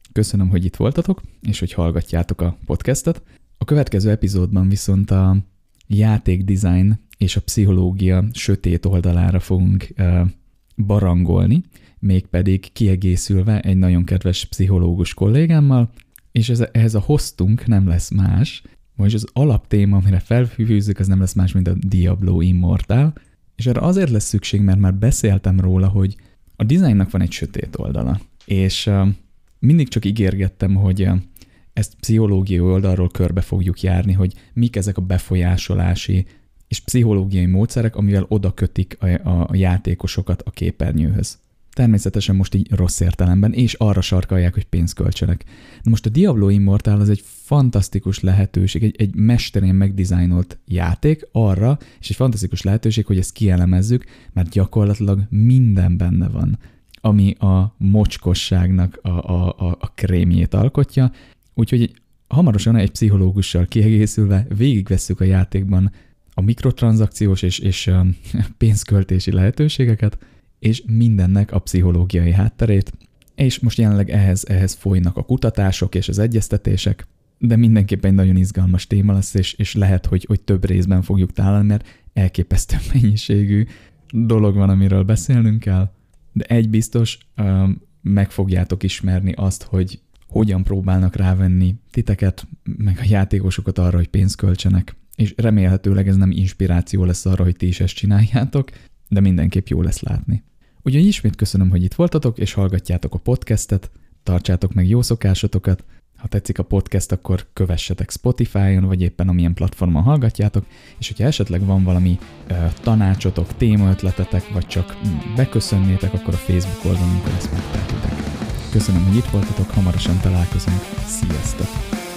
Köszönöm, hogy itt voltatok, és hogy hallgatjátok a podcastet. A következő epizódban viszont a játékdesign és a pszichológia sötét oldalára fogunk uh, barangolni, mégpedig kiegészülve egy nagyon kedves pszichológus kollégámmal, és ez, ehhez a hostunk nem lesz más, most az alaptéma, amire felfűzzük, az nem lesz más, mint a Diablo Immortal, és erre azért lesz szükség, mert már beszéltem róla, hogy a dizájnnak van egy sötét oldala, és uh, mindig csak ígérgettem, hogy uh, ezt pszichológiai oldalról körbe fogjuk járni, hogy mik ezek a befolyásolási és pszichológiai módszerek, amivel oda kötik a, a, a játékosokat a képernyőhöz. Természetesen most így rossz értelemben, és arra sarkalják, hogy pénzt költsenek. De most a Diablo Immortal az egy fantasztikus lehetőség, egy, egy mesterén megdizájnolt játék arra, és egy fantasztikus lehetőség, hogy ezt kielemezzük, mert gyakorlatilag minden benne van, ami a mocskosságnak a, a, a, a krémjét alkotja. Úgyhogy hamarosan egy pszichológussal kiegészülve végigvesszük a játékban a mikrotranszakciós és, és pénzköltési lehetőségeket, és mindennek a pszichológiai hátterét, és most jelenleg ehhez, ehhez folynak a kutatások és az egyeztetések, de mindenképpen egy nagyon izgalmas téma lesz, és, és lehet, hogy, hogy több részben fogjuk tálni, mert elképesztő mennyiségű dolog van, amiről beszélnünk kell, de egy biztos, meg fogjátok ismerni azt, hogy hogyan próbálnak rávenni titeket, meg a játékosokat arra, hogy pénzt költsenek, és remélhetőleg ez nem inspiráció lesz arra, hogy ti is ezt csináljátok, de mindenképp jó lesz látni. Úgyhogy ismét köszönöm, hogy itt voltatok, és hallgatjátok a podcastet, tartsátok meg jó szokásotokat, ha tetszik a podcast, akkor kövessetek Spotify-on, vagy éppen amilyen platformon hallgatjátok, és hogyha esetleg van valami uh, tanácsotok, témaötletetek, vagy csak beköszönnétek, akkor a Facebook oldalunkon ezt megtehetitek. Köszönöm, hogy itt voltatok, hamarosan találkozunk, sziasztok!